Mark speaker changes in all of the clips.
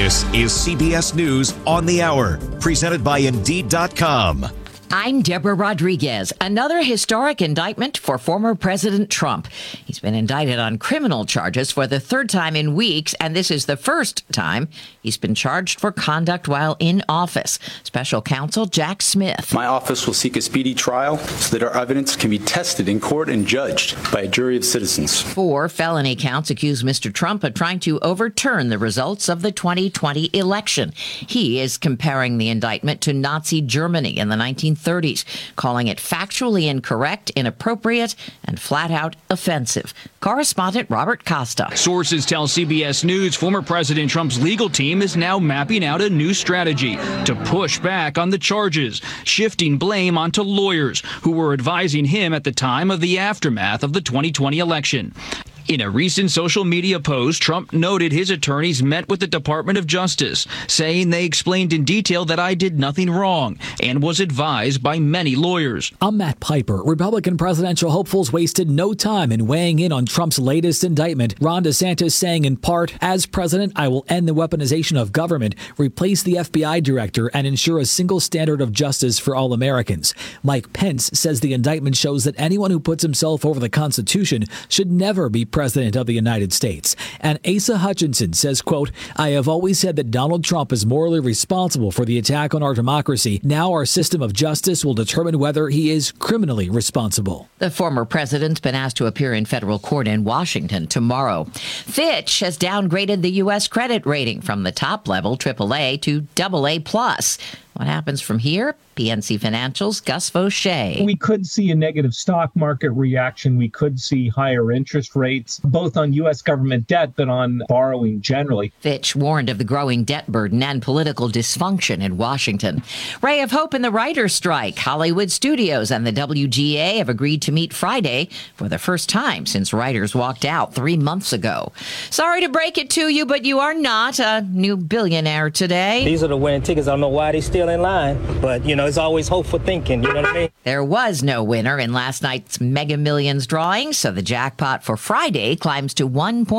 Speaker 1: This is CBS News on the Hour, presented by Indeed.com.
Speaker 2: I'm Deborah Rodriguez. Another historic indictment for former President Trump. He's been indicted on criminal charges for the third time in weeks, and this is the first time he's been charged for conduct while in office. Special counsel Jack Smith.
Speaker 3: My office will seek a speedy trial so that our evidence can be tested in court and judged by a jury of citizens. 4
Speaker 2: felony counts accuse Mr. Trump of trying to overturn the results of the 2020 election. He is comparing the indictment to Nazi Germany in the 1930s, calling it factually incorrect, inappropriate, and flat-out offensive. Correspondent Robert Costa.
Speaker 4: Sources tell CBS News former President Trump's legal team is now mapping out a new strategy to push back on the charges, shifting blame onto lawyers who were advising him at the time of the aftermath of the 2020 election. In a recent social media post, Trump noted his attorneys met with the Department of Justice, saying they explained in detail that I did nothing wrong and was advised by many lawyers.
Speaker 5: I'm Matt Piper. Republican presidential hopefuls wasted no time in weighing in on Trump's latest indictment. Ron DeSantis saying in part, as president, I will end the weaponization of government, replace the FBI director, and ensure a single standard of justice for all Americans. Mike Pence says the indictment shows that anyone who puts himself over the Constitution should never be President of the United States. And Asa Hutchinson says, quote, I have always said that Donald Trump is morally responsible for the attack on our democracy. Now our system of justice will determine whether he is criminally responsible.
Speaker 2: The former president's been asked to appear in federal court in Washington tomorrow. Fitch has downgraded the U.S. credit rating from the top level, AAA, to AA+. What happens from here? PNC Financial's Gus Fauché.
Speaker 6: We could see a negative stock market reaction. We could see higher interest rates, both on U.S. government debt, but on borrowing generally.
Speaker 2: Fitch warned of the growing debt burden and political dysfunction in Washington. Ray of hope in the writer's strike. Hollywood studios and the WGA have agreed to meet Friday for the first time since writers walked out 3 months ago. Sorry to break it to you, but you are not a new billionaire today.
Speaker 7: These are the winning tickets. I don't know why they're still in line, but, it's always hope for thinking, you know what I mean?
Speaker 2: There was no winner in last night's Mega Millions drawing, so the jackpot for Friday climbs to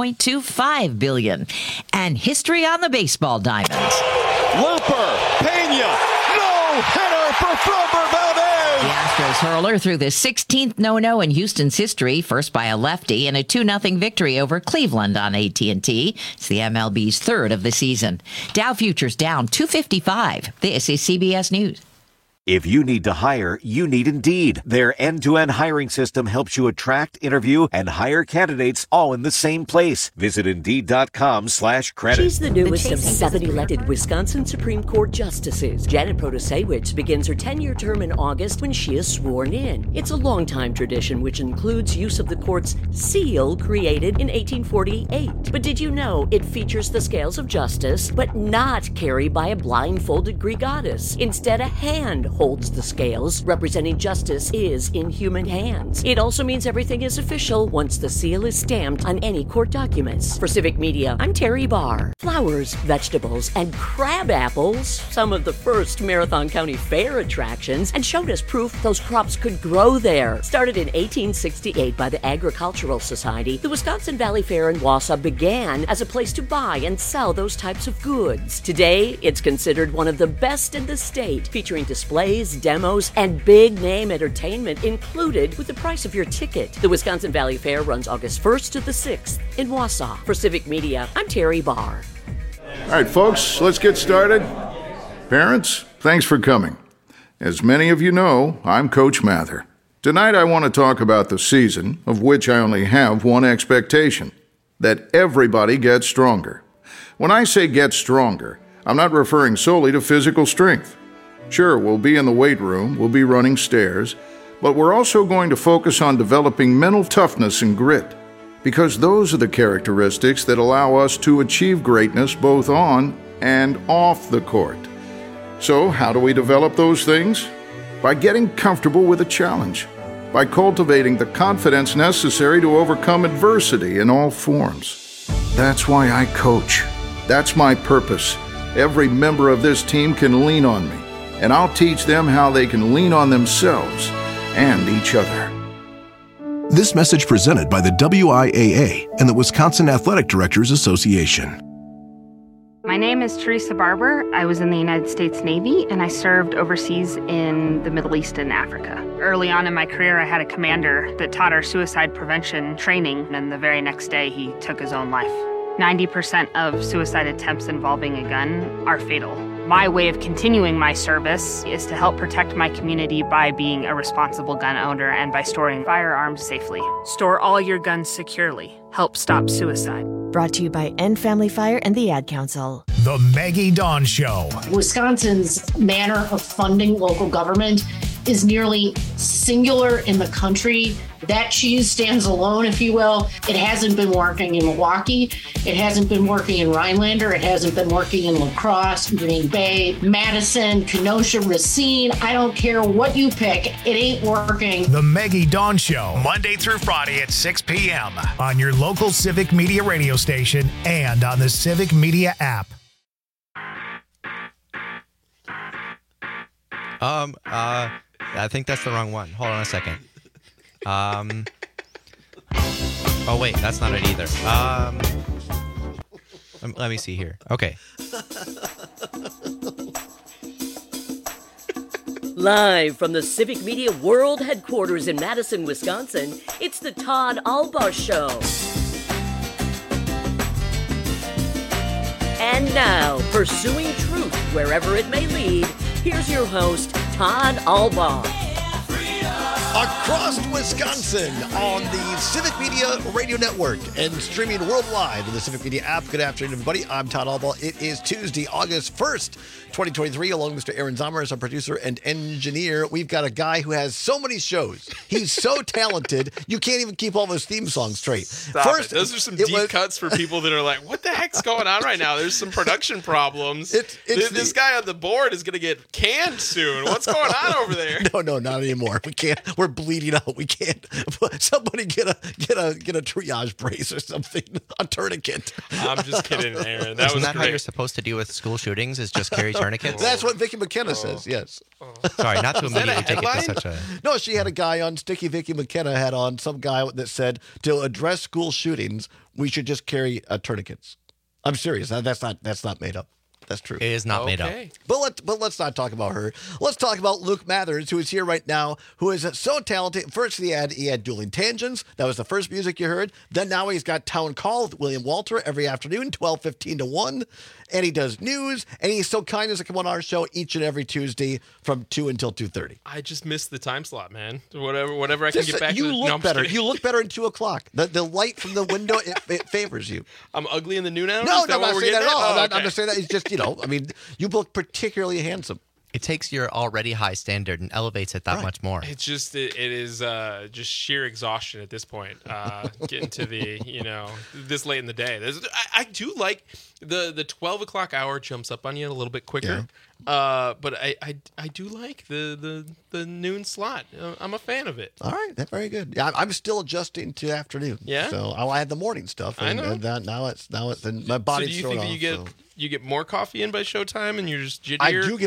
Speaker 2: $1.25 billion. And history on the baseball diamond.
Speaker 8: Looper, Pena, no-hitter for Framber Valdez!
Speaker 2: The Astros hurler threw the 16th no-no in Houston's history, first by a lefty, in a 2-0 victory over Cleveland on AT&T. It's the MLB's third of the season. Dow futures down 255. This is CBS News.
Speaker 1: If you need to hire, you need Indeed. Their end-to-end hiring system helps you attract, interview, and hire candidates all in the same place. Visit Indeed.com/credit.
Speaker 9: She's the newest of 7 elected Wisconsin Supreme Court justices. Janet Protasewicz begins her 10-year term in August when she is sworn in. It's a long-time tradition which includes use of the court's seal created in 1848. But did you know it features the scales of justice, but not carried by a blindfolded Greek goddess? Instead, a hand holds the scales, representing justice is in human hands. It also means everything is official once the seal is stamped on any court documents. For Civic Media, I'm Terry Barr. Flowers, vegetables, and crab apples, some of the first Marathon County Fair attractions, and showed us proof those crops could grow there. Started in 1868 by the Agricultural Society, the Wisconsin Valley Fair in Wausau began as a place to buy and sell those types of goods. Today, it's considered one of the best in the state, featuring displays, demos, and big-name entertainment included with the price of your ticket. The Wisconsin Valley Fair runs August 1st to the 6th in Wausau. For Civic Media, I'm Terry Barr.
Speaker 10: All right, folks, let's get started. Parents, thanks for coming. As many of you know, I'm Coach Mather. Tonight I want to talk about the season, of which I only have one expectation, that everybody gets stronger. When I say get stronger, I'm not referring solely to physical strength. Sure, we'll be in the weight room, we'll be running stairs, but we're also going to focus on developing mental toughness and grit, because those are the characteristics that allow us to achieve greatness both on and off the court. So, how do we develop those things? By getting comfortable with a challenge, by cultivating the confidence necessary to overcome adversity in all forms. That's why I coach. That's my purpose. Every member of this team can lean on me, and I'll teach them how they can lean on themselves and each other.
Speaker 11: This message presented by the WIAA and the Wisconsin Athletic Directors Association.
Speaker 12: My name is Teresa Barber. I was in the United States Navy, and I served overseas in the Middle East and Africa. Early on in my career, I had a commander that taught our suicide prevention training, and the very next day, he took his own life. 90% of suicide attempts involving a gun are fatal. My way of continuing my service is to help protect my community by being a responsible gun owner and by storing firearms safely. Store all your guns securely. Help stop suicide.
Speaker 13: Brought to you by End Family Fire and the Ad Council.
Speaker 14: The Maggie Dawn Show.
Speaker 15: Wisconsin's manner of funding local government is nearly singular in the country. That cheese stands alone, if you will. It hasn't been working in Milwaukee. It hasn't been working in Rhinelander. It hasn't been working in La Crosse, Green Bay, Madison, Kenosha, Racine. I don't care what you pick. It ain't working.
Speaker 14: The Maggie Dawn Show, Monday through Friday at 6 p.m. on your local Civic Media radio station and on the Civic Media app.
Speaker 16: I think that's the wrong one. Hold on a second. Oh, wait, that's not it either. Let me see here. Okay.
Speaker 9: Live from the Civic Media World Headquarters in Madison, Wisconsin, it's the Todd Albaugh Show. And now, pursuing truth wherever it may lead, here's your host, Todd Albaugh.
Speaker 17: Across Wisconsin on the Civic Media Radio Network and streaming worldwide in the Civic Media app. Good afternoon, everybody. I'm Todd Albaugh. It is Tuesday, August 1st, 2023. Along with Mr. Aaron Zomer as our producer and engineer. We've got a guy who has so many shows. He's so talented, you can't even keep all of his theme songs straight.
Speaker 18: First, those are some deep cuts for people that are like, what the heck's going on right now? There's some production problems. This guy on the board is going to get canned soon. What's going on over there?
Speaker 17: No, not anymore. We can't. We're bleeding out. We can't. Somebody get a triage brace or something. A tourniquet.
Speaker 18: I'm just kidding, Aaron.
Speaker 16: Isn't that how you're supposed to deal with school shootings? Is just carry tourniquets?
Speaker 17: That's what Vicky McKenna says. Yes.
Speaker 16: Sorry, not to immediately take it to such a.
Speaker 17: No, she had a guy on Sticky Vicky McKenna had on some guy that said to address school shootings, we should just carry tourniquets. I'm serious. That's not made up. That's true.
Speaker 16: It is not made up.
Speaker 17: But let's not talk about her. Let's talk about Luke Mathers, who is here right now, who is so talented. First, he had Dueling Tangents. That was the first music you heard. Then now he's got Town Call with William Walter every afternoon, 12:15 to 1. And he does news. And he's so kind as to come on our show each and every Tuesday from 2 until 2:30.
Speaker 18: I just missed the time slot, man. Whatever I can get back to.
Speaker 17: You look better. You look better at 2 o'clock. The light from the window, it favors you.
Speaker 18: I'm ugly in the noon hours?
Speaker 17: No, I'm not saying that at all. I'm not saying that. It's just, you look particularly handsome.
Speaker 16: It takes your already high standard and elevates it that much more.
Speaker 18: It's just, it is just sheer exhaustion at this point. Getting to the, this late in the day. I do like the 12 o'clock hour jumps up on you a little bit quicker. Yeah. But I do like the noon slot. I'm a fan of it.
Speaker 17: All right, that's very good. Yeah, I'm still adjusting to afternoon.
Speaker 18: Yeah.
Speaker 17: So I had the morning stuff. And,
Speaker 18: I know.
Speaker 17: And now it's and my body's
Speaker 18: thrown off. So do you think you get more coffee in by showtime and you're just jittier?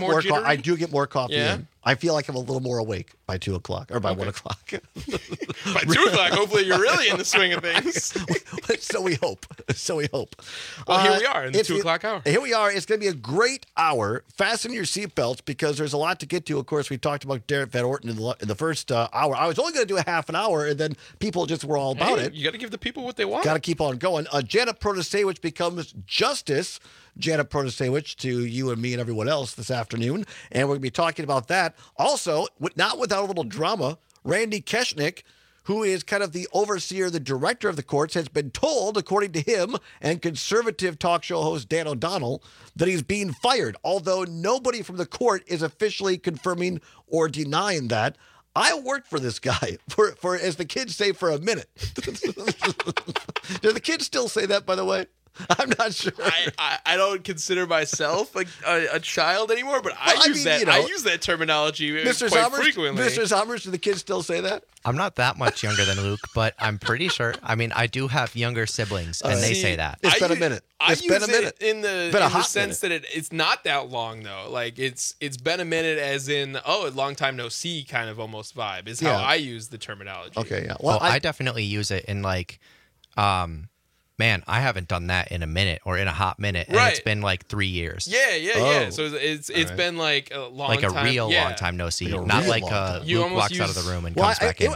Speaker 17: I do get more coffee in. I feel like I'm a little more awake by 2 o'clock or by 1 o'clock.
Speaker 18: By 2 o'clock, hopefully you're really in the swing of things.
Speaker 17: So we hope.
Speaker 18: Well, here we are in the 2 o'clock hour.
Speaker 17: Here we are. It's going to be a great hour. Fasten your seatbelts because there's a lot to get to. Of course, we talked about Derek Van Orton in the first hour. I was only going to do a half an hour, and then people just were all about it.
Speaker 18: You got to give the people what they want.
Speaker 17: Got to keep on going. Janet Protasewicz becomes Justice. Janet Protasewicz to you and me and everyone else this afternoon. And we're going to be talking about that. Also, not without a little drama, Randy Keshnick, who is kind of the overseer, the director of the courts, has been told, according to him and conservative talk show host Dan O'Donnell, that he's being fired, although nobody from the court is officially confirming or denying that. I worked for this guy for as the kids say, for a minute. Do the kids still say that, by the way? I'm not sure.
Speaker 18: I don't consider myself like a child anymore, but I use that terminology quite frequently.
Speaker 17: Mr. Sommers, do the kids still say that?
Speaker 16: I'm not that much younger than Luke, but I'm pretty sure. I mean, I do have younger siblings, and they say that.
Speaker 17: It's been a minute.
Speaker 18: It's been a minute. In the sense that it's not that long, though. Like, it's been a minute as in, a long time no see kind of almost vibe is how I use the terminology.
Speaker 17: Okay, yeah.
Speaker 16: Well, I definitely use it in like... Man, I haven't done that in a minute or in a hot minute, and it's been like 3 years.
Speaker 18: Yeah. So it's been like a long time.
Speaker 16: Like a real long time no see. Not like Luke walks out of the room and comes back in.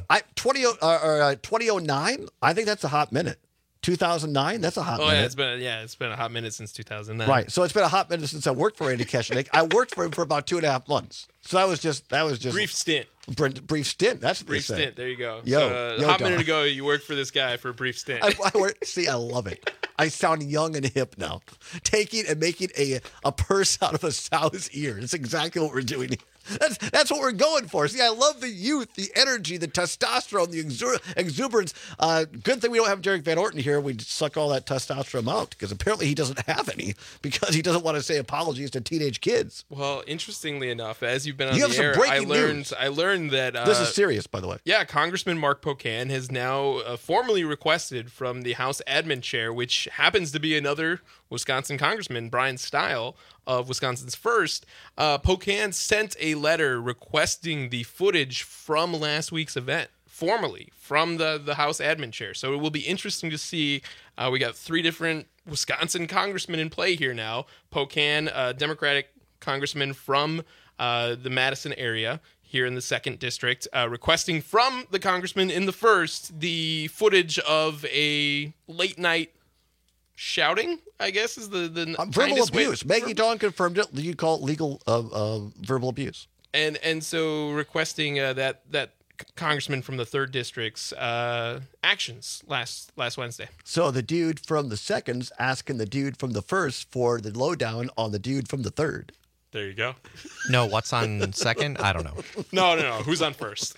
Speaker 17: 2009, I think that's a hot minute. 2009, that's a hot minute.
Speaker 18: It's been a hot minute since 2009.
Speaker 17: Right. So it's been a hot minute since I worked for Randy Keshenick. I worked for him for about 2.5 months. So that was just
Speaker 18: brief stint.
Speaker 17: Brief stint. That's what
Speaker 18: brief stint. There you go.
Speaker 17: Yo,
Speaker 18: a hot minute ago, you worked for this guy for a brief stint.
Speaker 17: I love it. I sound young and hip now. Taking and making a purse out of a sow's ear. That's exactly what we're doing here. That's what we're going for. See, I love the youth, the energy, the testosterone, the exuberance. Good thing we don't have Derek Van Orton here. We'd suck all that testosterone out because apparently he doesn't have any because he doesn't want to say apologies to teenage kids.
Speaker 18: Well, interestingly enough, as you've been on the air, I learned that
Speaker 17: this is serious, by the way.
Speaker 18: Yeah, Congressman Mark Pocan has now formally requested from the House Admin Chair, which happens to be another Wisconsin Congressman, Brian Stile of Wisconsin's First. Pocan sent a letter requesting the footage from last week's event formally from the House Admin Chair. So it will be interesting to see. We got 3 different Wisconsin congressmen in play here now. Pocan, Democratic congressman from the Madison area here in the 2nd District, requesting from the congressman in the 1st the footage of a late night shouting, I guess, is the
Speaker 17: verbal abuse. Maggie Dawn confirmed it. You call it legal verbal abuse.
Speaker 18: And so requesting that congressman from the 3rd District's actions last Wednesday.
Speaker 17: So the dude from the 2nd's asking the dude from the 1st for the lowdown on the dude from the 3rd.
Speaker 18: There you go.
Speaker 16: No, what's on 2nd? I don't know.
Speaker 18: No. Who's on 1st?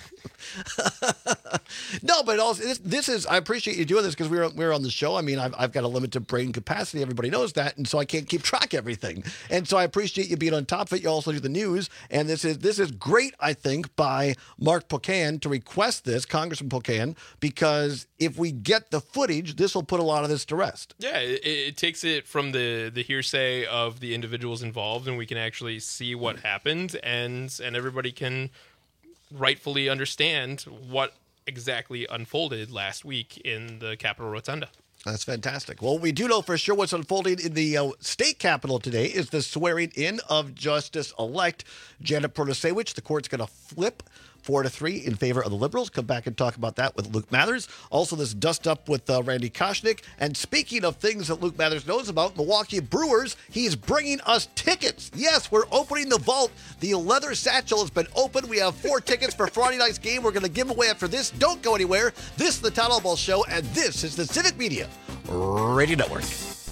Speaker 17: No, but also this is. I appreciate you doing this because we're on the show. I mean, I've got a limited brain capacity. Everybody knows that, and so I can't keep track of everything. And so I appreciate you being on top of it. You also do the news, and this is great. I think by Mark Pocan to request this, Congressman Pocan, because if we get the footage, this will put a lot of this to rest.
Speaker 18: Yeah, it takes it from the hearsay of the individuals involved, and we can actually see what happened, and everybody can rightfully understand what exactly unfolded last week in the Capitol Rotunda.
Speaker 17: That's fantastic. Well, we do know for sure what's unfolding in the state capitol today is the swearing in of Justice-elect Janet Protasiewicz. The court's going to flip 4-3 in favor of the Liberals. Come back and talk about that with Luke Mathers. Also, this dust up with Randy Keshenick. And speaking of things that Luke Mathers knows about, Milwaukee Brewers, he's bringing us tickets. Yes, we're opening the vault. The leather satchel has been opened. We have 4 tickets for Friday night's game. We're going to give away after this. Don't go anywhere. This is the Town Hall Ball Show, and this is the Civic Media Radio Network.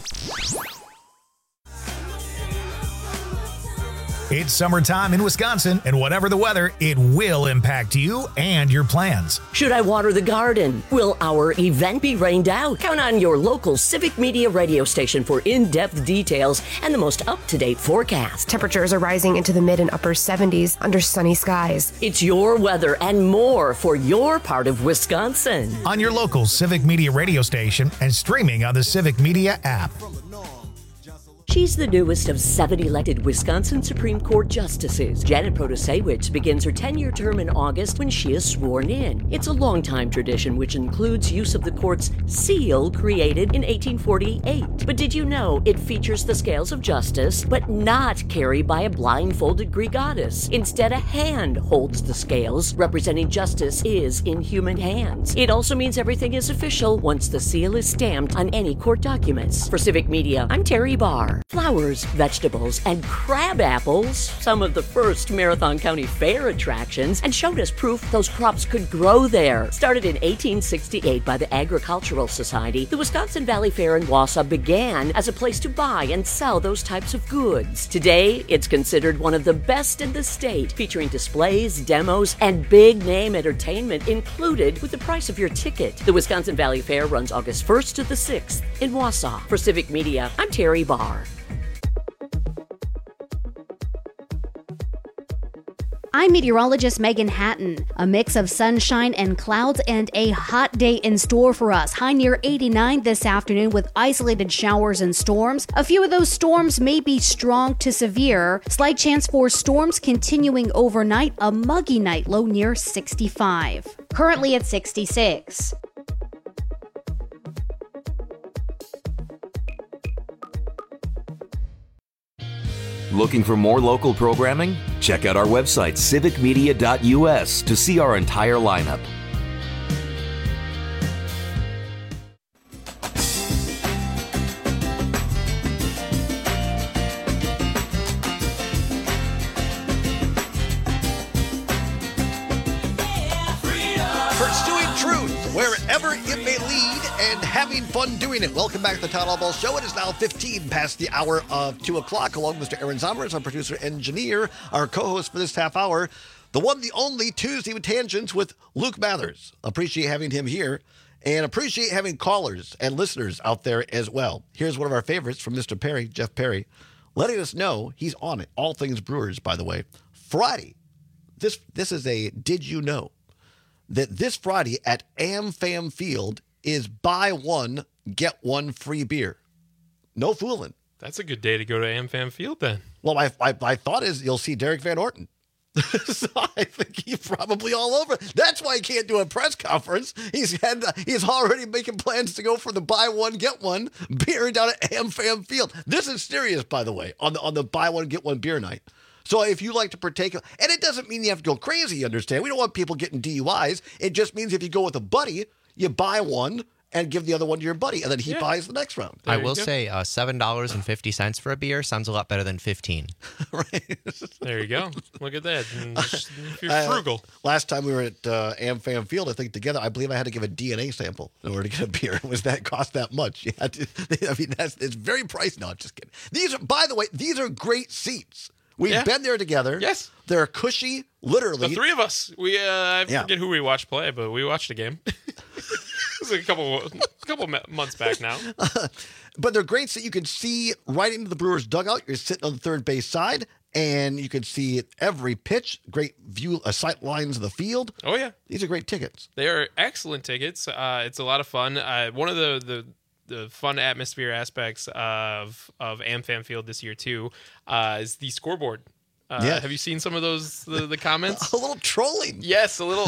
Speaker 14: It's summertime in Wisconsin, and whatever the weather, it will impact you and your plans.
Speaker 9: Should I water the garden? Will our event be rained out? Count on your local Civic Media radio station for in-depth details and the most up-to-date forecast.
Speaker 19: Temperatures are rising into the mid and upper 70s under sunny skies.
Speaker 9: It's your weather and more for your part of Wisconsin.
Speaker 14: On your local Civic Media radio station and streaming on the Civic Media app.
Speaker 9: She's the newest of 7 elected Wisconsin Supreme Court justices. Janet Protasiewicz begins her 10-year term in August when she is sworn in. It's a long-time tradition which includes use of the court's seal created in 1848. But did you know it features the scales of justice, but not carried by a blindfolded Greek goddess? Instead, a hand holds the scales, representing justice is in human hands. It also means everything is official once the seal is stamped on any court documents. For Civic Media, I'm Terry Barr. Flowers, vegetables, and crab apples, some of the first Marathon County Fair attractions, and showed us proof those crops could grow there. Started in 1868 by the Agricultural Society, the Wisconsin Valley Fair in Wausau began as a place to buy and sell those types of goods. Today, it's considered one of the best in the state, featuring displays, demos, and big-name entertainment included with the price of your ticket. The Wisconsin Valley Fair runs August 1st to the 6th in Wausau. For Civic Media, I'm Terry Barr.
Speaker 20: I'm meteorologist Megan Hatton. A mix of sunshine and clouds and a hot day in store for us. High near 89 this afternoon with isolated showers and storms. A few of those storms may be strong to severe. Slight chance for storms continuing overnight. A muggy night, low near 65. Currently at 66.
Speaker 21: Looking for more local programming? Check out our website, civicmedia.us, to see our entire lineup.
Speaker 17: Pursuing truth wherever it may lead and having fun doing it. Welcome back to the Todd Albaugh Show. It is now 15 past the hour of 2 o'clock. Along with Mr. Aaron Zommers, our producer engineer, our co-host for this half hour, the one, the only Tuesday with Tangents with Luke Mathers. Appreciate having him here and appreciate having callers and listeners out there as well. Here's one of our favorites from Mr. Perry, Jeff Perry, letting us know he's on it. All things Brewers, by the way. Friday. This is a did you know that this Friday at AmFam Field is buy one, get one free beer. No fooling.
Speaker 18: That's a good day to go to AmFam Field then.
Speaker 17: Well, my thought is you'll see Derek Van Orton. So I think he's probably all over. That's why he can't do a press conference. He's already making plans to go for the buy one, get one beer down at AmFam Field. This is serious, by the way, on the buy one, get one beer night. So if you like to partake, and it doesn't mean you have to go crazy, you understand? We don't want people getting DUIs. It just means if you go with a buddy, you buy one and give the other one to your buddy, and then he buys the next round.
Speaker 16: I will say $7.50 for a beer sounds a lot better than $15.
Speaker 17: Right.
Speaker 18: There you go. Look at that. If you're frugal.
Speaker 17: Last time we were at AmFam Field, I think together, I believe I had to give a DNA sample in order to get a beer. It cost that much. You had to, I mean, it's very pricey. No, just kidding. By the way, these are great seats. We've been there together.
Speaker 18: Yes.
Speaker 17: They're cushy, literally.
Speaker 18: The three of us. I forget who we watched play, but we watched a game. It was a couple months back now.
Speaker 17: But they're great so you can see right into the Brewers' dugout. You're sitting on the third base side, and you can see every pitch. Great view, sight lines of the field.
Speaker 18: Oh, yeah.
Speaker 17: These are great tickets.
Speaker 18: They are excellent tickets. It's a lot of fun. One of the fun atmosphere aspects of AmFam Field this year too is the scoreboard. Have you seen some of those the comments?
Speaker 17: A little trolling.
Speaker 18: Yes, a little.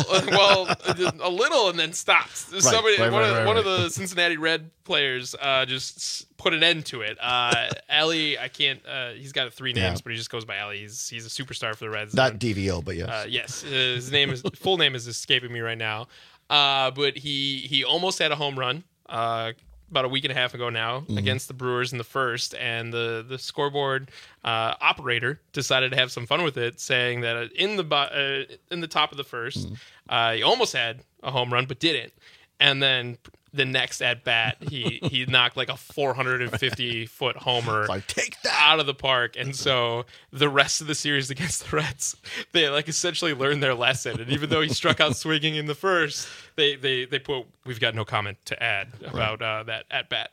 Speaker 18: A little, and then stops. One of the Cincinnati Red players just put an end to it. Ali, I can't. He's got 3 names, but he just goes by Ali. He's a superstar for the Reds.
Speaker 17: Not DVO, but yes.
Speaker 18: Yes, his full name is escaping me right now. But he almost had a home run. About a week and a half ago now against the Brewers in the first, and the scoreboard operator decided to have some fun with it, saying that in the top of the first, he almost had a home run but didn't, and then the next at bat he knocked like a 450-foot homer
Speaker 17: take that
Speaker 18: out of the park, and so the rest of the series against the Reds, they essentially learned their lesson, and even though he struck out swinging in the first, they put we've got no comment to add about that at bat.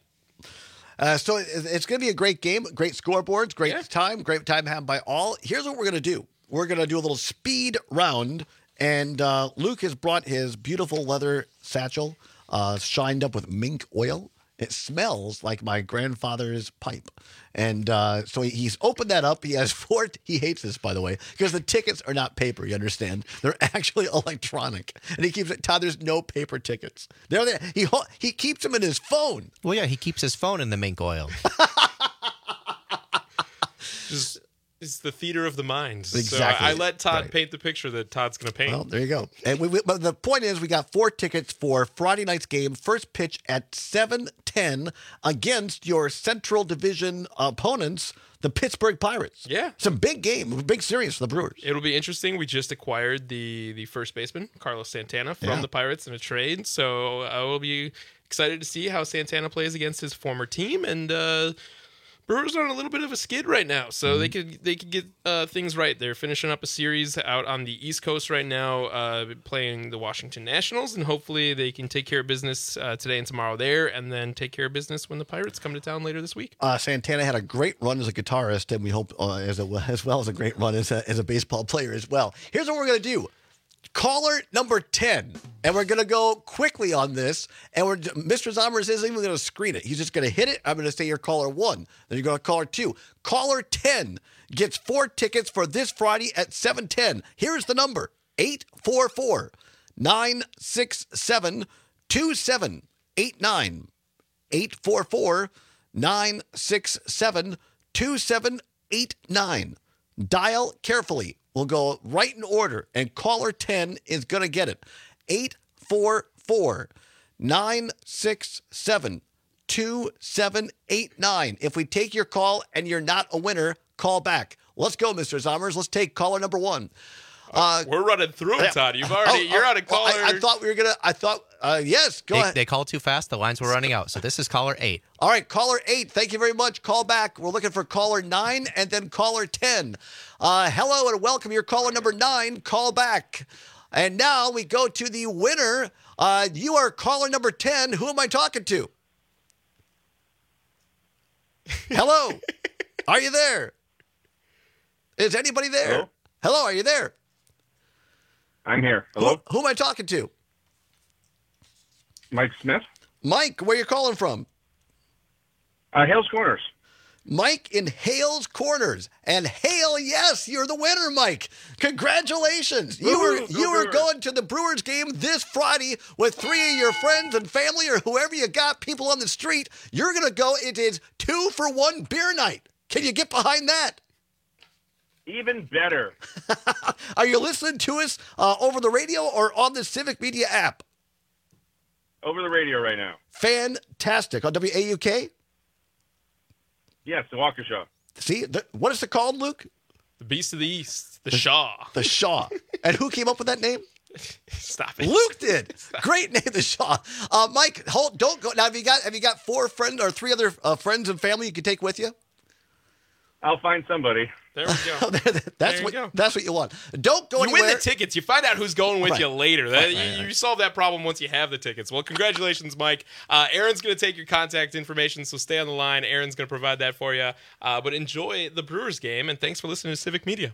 Speaker 17: So it's going to be a great game, great scoreboards, great time had by all. Here's what we're going to do. We're going to do a little speed round, and Luke has brought his beautiful leather satchel shined up with mink oil. It smells like my grandfather's pipe. And so he's opened that up. He has 4. He hates this, by the way, because the tickets are not paper, you understand? They're actually electronic. And he keeps it, Todd, there's no paper tickets. They're there. He keeps them in his phone.
Speaker 16: Well, yeah, he keeps his phone in the mink oil.
Speaker 18: It's the theater of the mind.
Speaker 17: Exactly.
Speaker 18: So I let Todd paint the picture that Todd's going to paint.
Speaker 17: Well, there you go. And but the point is, we got 4 tickets for Friday night's game. First pitch at 7:10 against your Central Division opponents, the Pittsburgh Pirates.
Speaker 18: Yeah.
Speaker 17: It's a big game, big series for the Brewers.
Speaker 18: It'll be interesting. We just acquired the first baseman, Carlos Santana, from the Pirates in a trade. So I will be excited to see how Santana plays against his former team. And Brewers are on a little bit of a skid right now, so they could get things right. They're finishing up a series out on the East Coast right now, playing the Washington Nationals, and hopefully they can take care of business today and tomorrow there, and then take care of business when the Pirates come to town later this week.
Speaker 17: Santana had a great run as a guitarist, and we hope as well as a great run as a baseball player as well. Here's what we're going to do. Caller number 10, and we're going to go quickly on this, and Mr. Zommers isn't even going to screen it. He's just going to hit it. I'm going to say you're caller 1, then you're going to caller 2. Caller 10 gets 4 tickets for this Friday at 7:10. Here's the number, 844-967-2789. 844-967-2789. 2789. Dial carefully. We'll go right in order, and caller 10 is going to get it. 844-967-2789. If we take your call and you're not a winner, call back. Let's go, Mr. Zommers. Let's take caller number 1.
Speaker 18: We're running through it, Todd. You're on a caller.
Speaker 17: I thought we were going to, yes, go ahead.
Speaker 16: They called too fast. The lines were running out. So this is caller 8.
Speaker 17: All right, caller 8. Thank you very much. Call back. We're looking for caller 9 and then caller 10. Hello and welcome. You're caller number 9. Call back. And now we go to the winner. You are caller number 10. Who am I talking to? Hello. Are you there? Is anybody there? Hello, are you there?
Speaker 3: I'm here. Hello?
Speaker 17: Who am I talking to?
Speaker 3: Mike Smith.
Speaker 17: Mike, where you calling from?
Speaker 3: Hales Corners.
Speaker 17: Mike in Hales Corners. And Hale, yes, you're the winner, Mike. Congratulations. You were going to the Brewers game this Friday with 3 of your friends and family or whoever you got, people on the street. You're going to go. It is 2-for-1 beer night. Can you get behind that?
Speaker 3: Even better.
Speaker 17: Are you listening to us over the radio or on the Civic Media app?
Speaker 3: Over the radio right now.
Speaker 17: Fantastic. On WAUK?
Speaker 3: Yes, the Walker Show.
Speaker 17: See, what is it called, Luke?
Speaker 18: The Beast of the East, the Shaw.
Speaker 17: The Shaw. And who came up with that name?
Speaker 18: Stop it.
Speaker 17: Luke did. Great name, the Shaw. Mike, don't go. Now, have you got 4 friends or 3 other friends and family you can take with you?
Speaker 3: I'll find somebody.
Speaker 18: There we go.
Speaker 17: That's what you want. Don't go anywhere.
Speaker 18: You win the tickets. You find out who's going with you later. You solve that problem once you have the tickets. Well, congratulations, Mike. Aaron's going to take your contact information, so stay on the line. Aaron's going to provide that for you. But enjoy the Brewers game, and thanks for listening to Civic Media.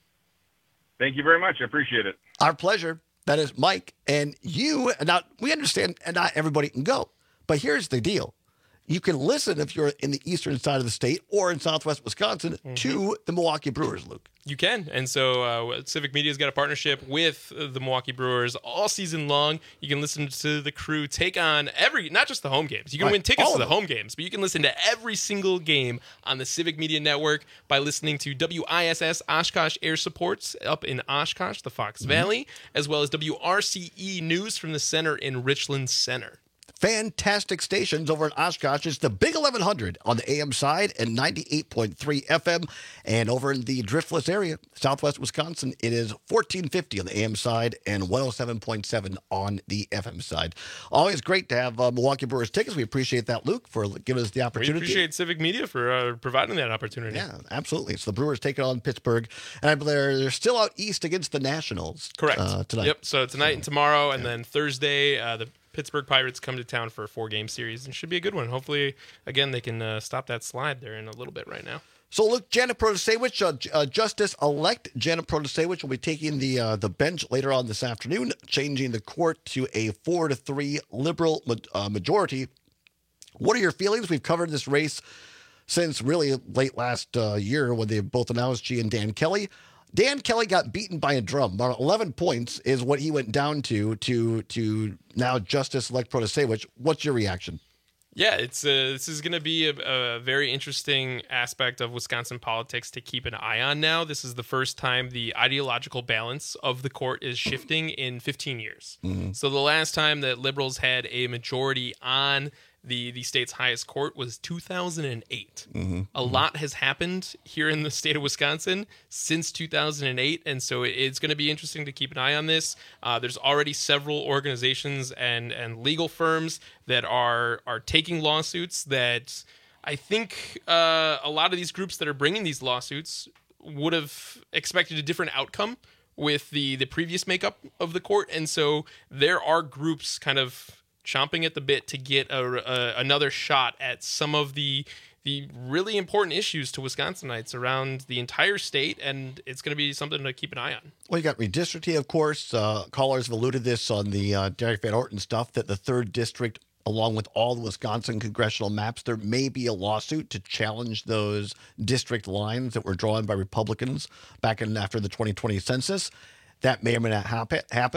Speaker 3: Thank you very much. I appreciate it.
Speaker 17: Our pleasure. That is Mike. And you, now we understand, and not everybody can go. But here's the deal. You can listen if you're in the eastern side of the state or in southwest Wisconsin to the Milwaukee Brewers, Luke.
Speaker 18: You can. And so Civic Media's got a partnership with the Milwaukee Brewers all season long. You can listen to the crew take on not just the home games. You can win tickets to the home games, but you can listen to every single game on the Civic Media Network by listening to WISS Oshkosh Air Supports up in Oshkosh, the Fox Valley, as well as WRCE News from the center in Richland Center.
Speaker 17: Fantastic stations over in Oshkosh. It's the Big 1100 on the AM side and 98.3 FM. And over in the Driftless area, southwest Wisconsin, it is 1450 on the AM side and 107.7 on the FM side. Always great to have Milwaukee Brewers tickets. We appreciate that, Luke, for giving us the opportunity.
Speaker 18: We appreciate Civic Media for providing that opportunity.
Speaker 17: Yeah, absolutely. So the Brewers taking on Pittsburgh. And I believe they're still out east against the Nationals.
Speaker 18: Correct.
Speaker 17: Tonight.
Speaker 18: Yep. So tonight and tomorrow, and then Thursday, the Pittsburgh Pirates come to town for a 4-game series, and should be a good one. Hopefully, again, they can stop that slide they're in a little bit right now.
Speaker 17: So, look, Janet Protasewicz, Justice-elect Janet Protasewicz will be taking the bench later on this afternoon, changing the court to a 4-3 liberal majority. What are your feelings? We've covered this race since really late last year when they both announced she and Dan Kelly. Dan Kelly got beaten by a drum. About 11 points is what he went down to now Justice-elect Protasewicz. What's your reaction?
Speaker 18: Yeah, this is going to be a very interesting aspect of Wisconsin politics to keep an eye on now. This is the first time the ideological balance of the court is shifting in 15 years. Mm-hmm. So the last time that liberals had a majority on the state's highest court was 2008. Mm-hmm. A lot has happened here in the state of Wisconsin since 2008, and so it's going to be interesting to keep an eye on this. There's already several organizations and legal firms that are taking lawsuits that I think a lot of these groups that are bringing these lawsuits would have expected a different outcome with the previous makeup of the court, and so there are groups kind of chomping at the bit to get another shot at some of the really important issues to Wisconsinites around the entire state, and it's going to be something to keep an eye on.
Speaker 17: Well, you got redistricting, of course. Callers have alluded this on the Derek Van Orton stuff, that the 3rd District, along with all the Wisconsin congressional maps, there may be a lawsuit to challenge those district lines that were drawn by Republicans back in after the 2020 census. That may or may not happen.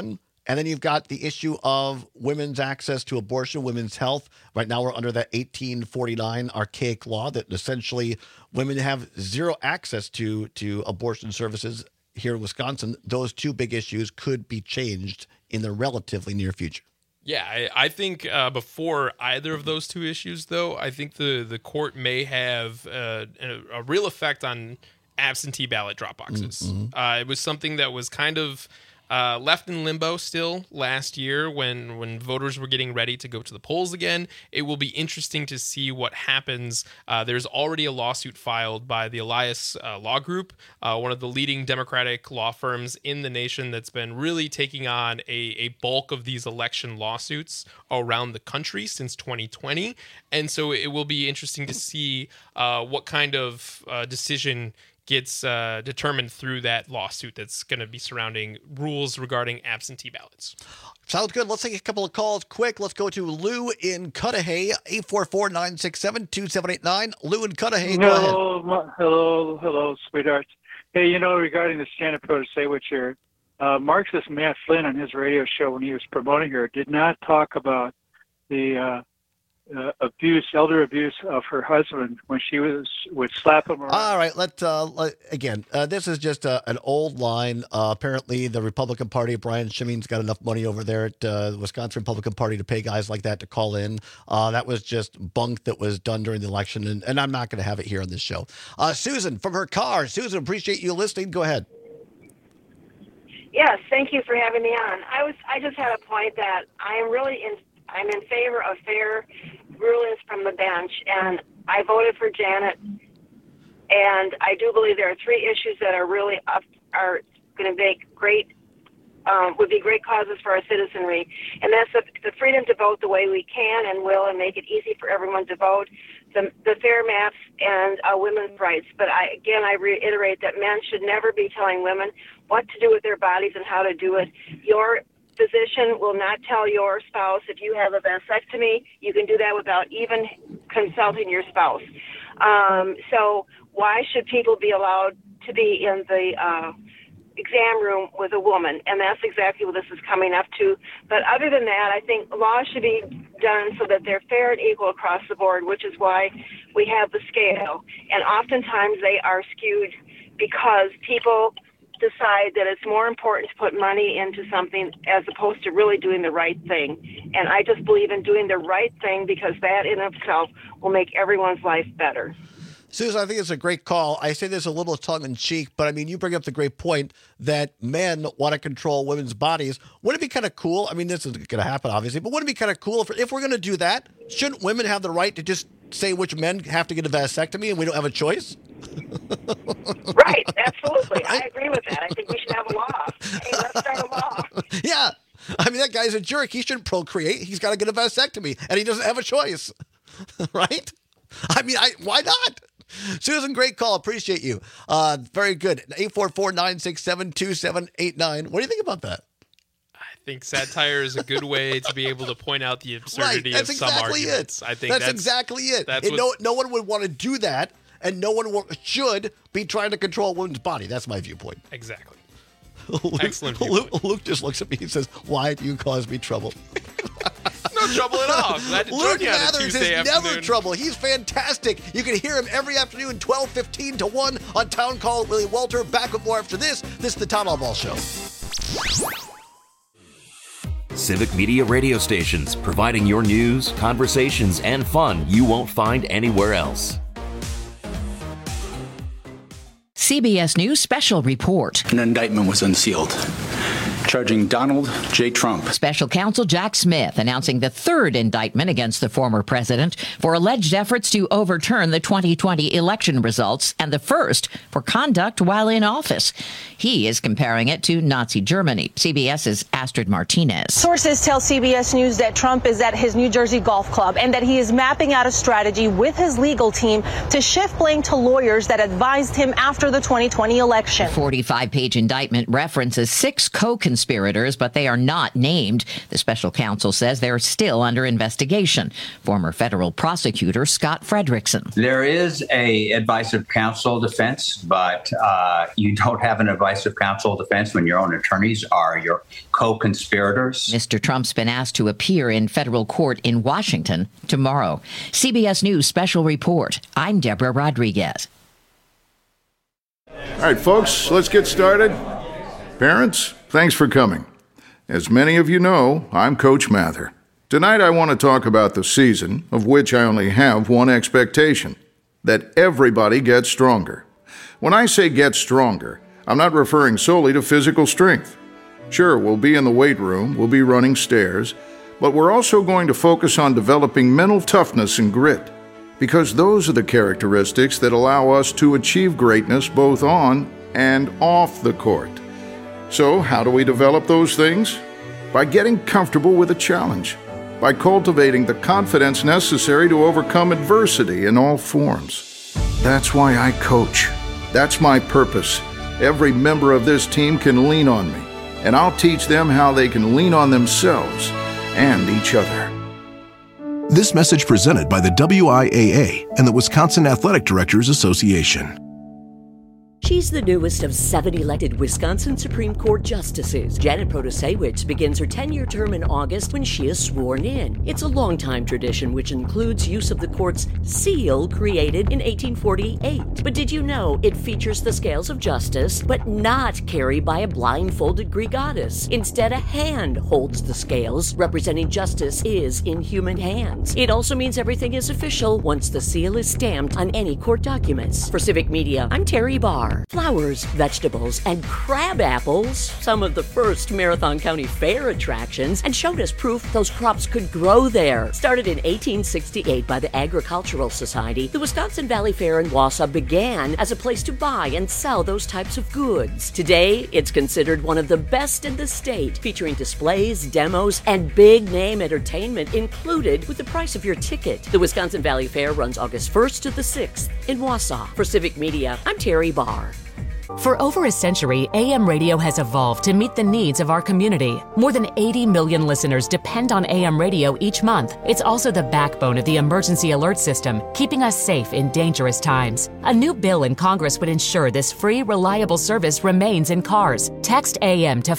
Speaker 17: And then you've got the issue of women's access to abortion, women's health. Right now we're under that 1849 archaic law that essentially women have zero access to abortion services here in Wisconsin. Those two big issues could be changed in the relatively near future.
Speaker 18: Yeah, I think before either of those two issues, though, I think the court may have a real effect on absentee ballot drop boxes. Mm-hmm. It was something that was kind of left in limbo still last year when voters were getting ready to go to the polls again. It will be interesting to see what happens. There's already a lawsuit filed by the Elias Law Group, one of the leading Democratic law firms in the nation that's been really taking on a bulk of these election lawsuits around the country since 2020. And so it will be interesting to see what kind of decision gets determined through that lawsuit that's going to be surrounding rules regarding absentee ballots.
Speaker 17: Sounds good. Let's take a couple of calls quick. Let's go to Lou in Cudahy, 844-967-2789. Lou in Cudahy, go ahead.
Speaker 4: Hello, sweethearts. Hey, regarding the stand-up protege, which here, Marxist Matt Flynn on his radio show when he was promoting her did not talk about the elder abuse of her husband when she would slap him around.
Speaker 17: All right, this is just an old line. Apparently, the Republican Party, Brian Schimming's got enough money over there at the Wisconsin Republican Party to pay guys like that to call in. That was just bunk that was done during the election, and I'm not going to have it here on this show. Susan from her car. Susan, appreciate you listening. Go ahead.
Speaker 22: Yes, thank you for having me on. I just had a point that I'm in favor of fair rulings from the bench, and I voted for Janet. And I do believe there are three issues that are really are going to make would be great causes for our citizenry, and that's the freedom to vote the way we can and will, and make it easy for everyone to vote. The fair maps and women's rights. But I reiterate that men should never be telling women what to do with their bodies and how to do it. Your physician will not tell your spouse if you have a vasectomy. You can do that without even consulting your spouse. So why should people be allowed to be in the exam room with a woman? And that's exactly what this is coming up to. But other than that, I think laws should be done so that they're fair and equal across the board, which is why we have the scale. And oftentimes they are skewed because people decide that it's more important to put money into something as opposed to really doing the right thing. And I just believe in doing the right thing because that in itself will make everyone's life better.
Speaker 17: Susan, I think it's a great call. I say this a little tongue-in-cheek, but I mean, you bring up the great point that men want to control women's bodies. Wouldn't it be kind of cool? I mean, this isn't going to happen, obviously, but wouldn't it be kind of cool if we're going to do that? Shouldn't women have the right to just say which men have to get a vasectomy and we don't have a choice?
Speaker 22: Right, absolutely. I agree with that. I think we should have a law. Hey, let's start a law.
Speaker 17: Yeah. I mean, that guy's a jerk. He shouldn't procreate. He's got to get a vasectomy, and he doesn't have a choice. Right? I mean, why not? Susan, great call. Appreciate you. Very good. 844-967-2789. What do you think about that?
Speaker 18: I think satire is a good way to be able to point out the absurdity of some arguments. I think
Speaker 17: that's exactly it. No one would want to do that, and no one should be trying to control a woman's body. That's my viewpoint.
Speaker 18: Exactly.
Speaker 17: Excellent viewpoint. Luke just looks at me and says, "Why do you cause me trouble?"
Speaker 18: No trouble at all. Glad to
Speaker 17: Luke
Speaker 18: join you on a
Speaker 17: Mathers
Speaker 18: Tuesday
Speaker 17: is
Speaker 18: afternoon.
Speaker 17: never trouble. He's fantastic. You can hear him every afternoon, 12:15 to 1 on Town Call with Willie Walter. Back with more after this. This is the Town Hall Ball Show.
Speaker 21: Civic Media radio stations, providing your news, conversations, and fun you won't find anywhere else.
Speaker 2: CBS News Special Report.
Speaker 23: An indictment was unsealed, charging Donald J. Trump.
Speaker 2: Special Counsel Jack Smith announcing the third indictment against the former president for alleged efforts to overturn the 2020 election results and the first for conduct while in office. He is comparing it to Nazi Germany. CBS's Astrid Martinez.
Speaker 24: Sources tell CBS News that Trump is at his New Jersey golf club and that he is mapping out a strategy with his legal team to shift blame to lawyers that advised him after the 2020 election.
Speaker 2: The 45-page indictment references 6 co-conspirators co-conspirators, but they are not named. The special counsel says they're still under investigation. Former federal prosecutor Scott Frederickson.
Speaker 5: There is a advice of counsel defense, but you don't have an advice of counsel defense when your own attorneys are your co-conspirators.
Speaker 2: Mr. Trump's been asked to appear in federal court in Washington tomorrow. CBS News Special Report. I'm Deborah Rodriguez.
Speaker 10: All right, folks, let's get started. Parents, thanks for coming. As many of you know, I'm Coach Mather. Tonight I want to talk about the season, of which I only have one expectation: that everybody gets stronger. When I say get stronger, I'm not referring solely to physical strength. Sure, we'll be in the weight room, we'll be running stairs, but we're also going to focus on developing mental toughness and grit, because those are the characteristics that allow us to achieve greatness both on and off the court. So, how do we develop those things? By getting comfortable with a challenge, by cultivating the confidence necessary to overcome adversity in all forms. That's why I coach. That's my purpose. Every member of this team can lean on me, and I'll teach them how they can lean on themselves and each other.
Speaker 11: This message presented by the WIAA and the Wisconsin Athletic Directors Association.
Speaker 9: She's the newest of 7 elected Wisconsin Supreme Court justices. Janet Protasiewicz begins her 10-year term in August when she is sworn in. It's a long-time tradition which includes use of the court's seal created in 1848. But did you know it features the scales of justice, but not carried by a blindfolded Greek goddess? Instead, a hand holds the scales, representing justice is in human hands. It also means everything is official once the seal is stamped on any court documents. For Civic Media, I'm Terry Barr. Flowers, vegetables, and crab apples, some of the first Marathon County Fair attractions, and showed us proof those crops could grow there. Started in 1868 by the Agricultural Society, the Wisconsin Valley Fair in Wausau began as a place to buy and sell those types of goods. Today, it's considered one of the best in the state, featuring displays, demos, and big-name entertainment included with the price of your ticket. The Wisconsin Valley Fair runs August 1st to the 6th in Wausau. For Civic Media, I'm Terry Barr.
Speaker 6: For over a century, AM radio has evolved to meet the needs of our community. More than 80 million listeners depend on AM radio each month. It's also the backbone of the emergency alert system, keeping us safe in dangerous times. A new bill in Congress would ensure this free, reliable service remains in cars. Text AM to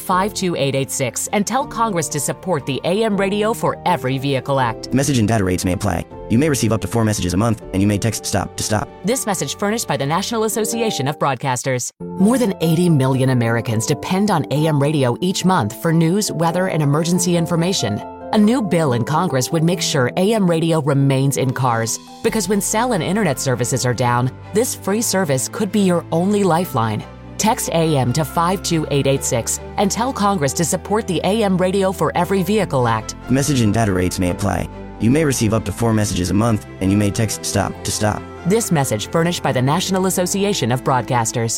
Speaker 6: 52886 and tell Congress to support the AM Radio for Every Vehicle Act.
Speaker 7: Message and data rates may apply. You may receive up to 4 messages a month, and you may text STOP to stop.
Speaker 6: This message furnished by the National Association of Broadcasters. More than 80 million Americans depend on AM radio each month for news, weather, and emergency information. A new bill in Congress would make sure AM radio remains in cars, because when cell and internet services are down, this free service could be your only lifeline. Text AM to 52886 and tell Congress to support the AM Radio for Every Vehicle Act.
Speaker 7: Message and data rates may apply. You may receive up to 4 messages a month, and you may text STOP to stop.
Speaker 6: This message furnished by the National Association of Broadcasters.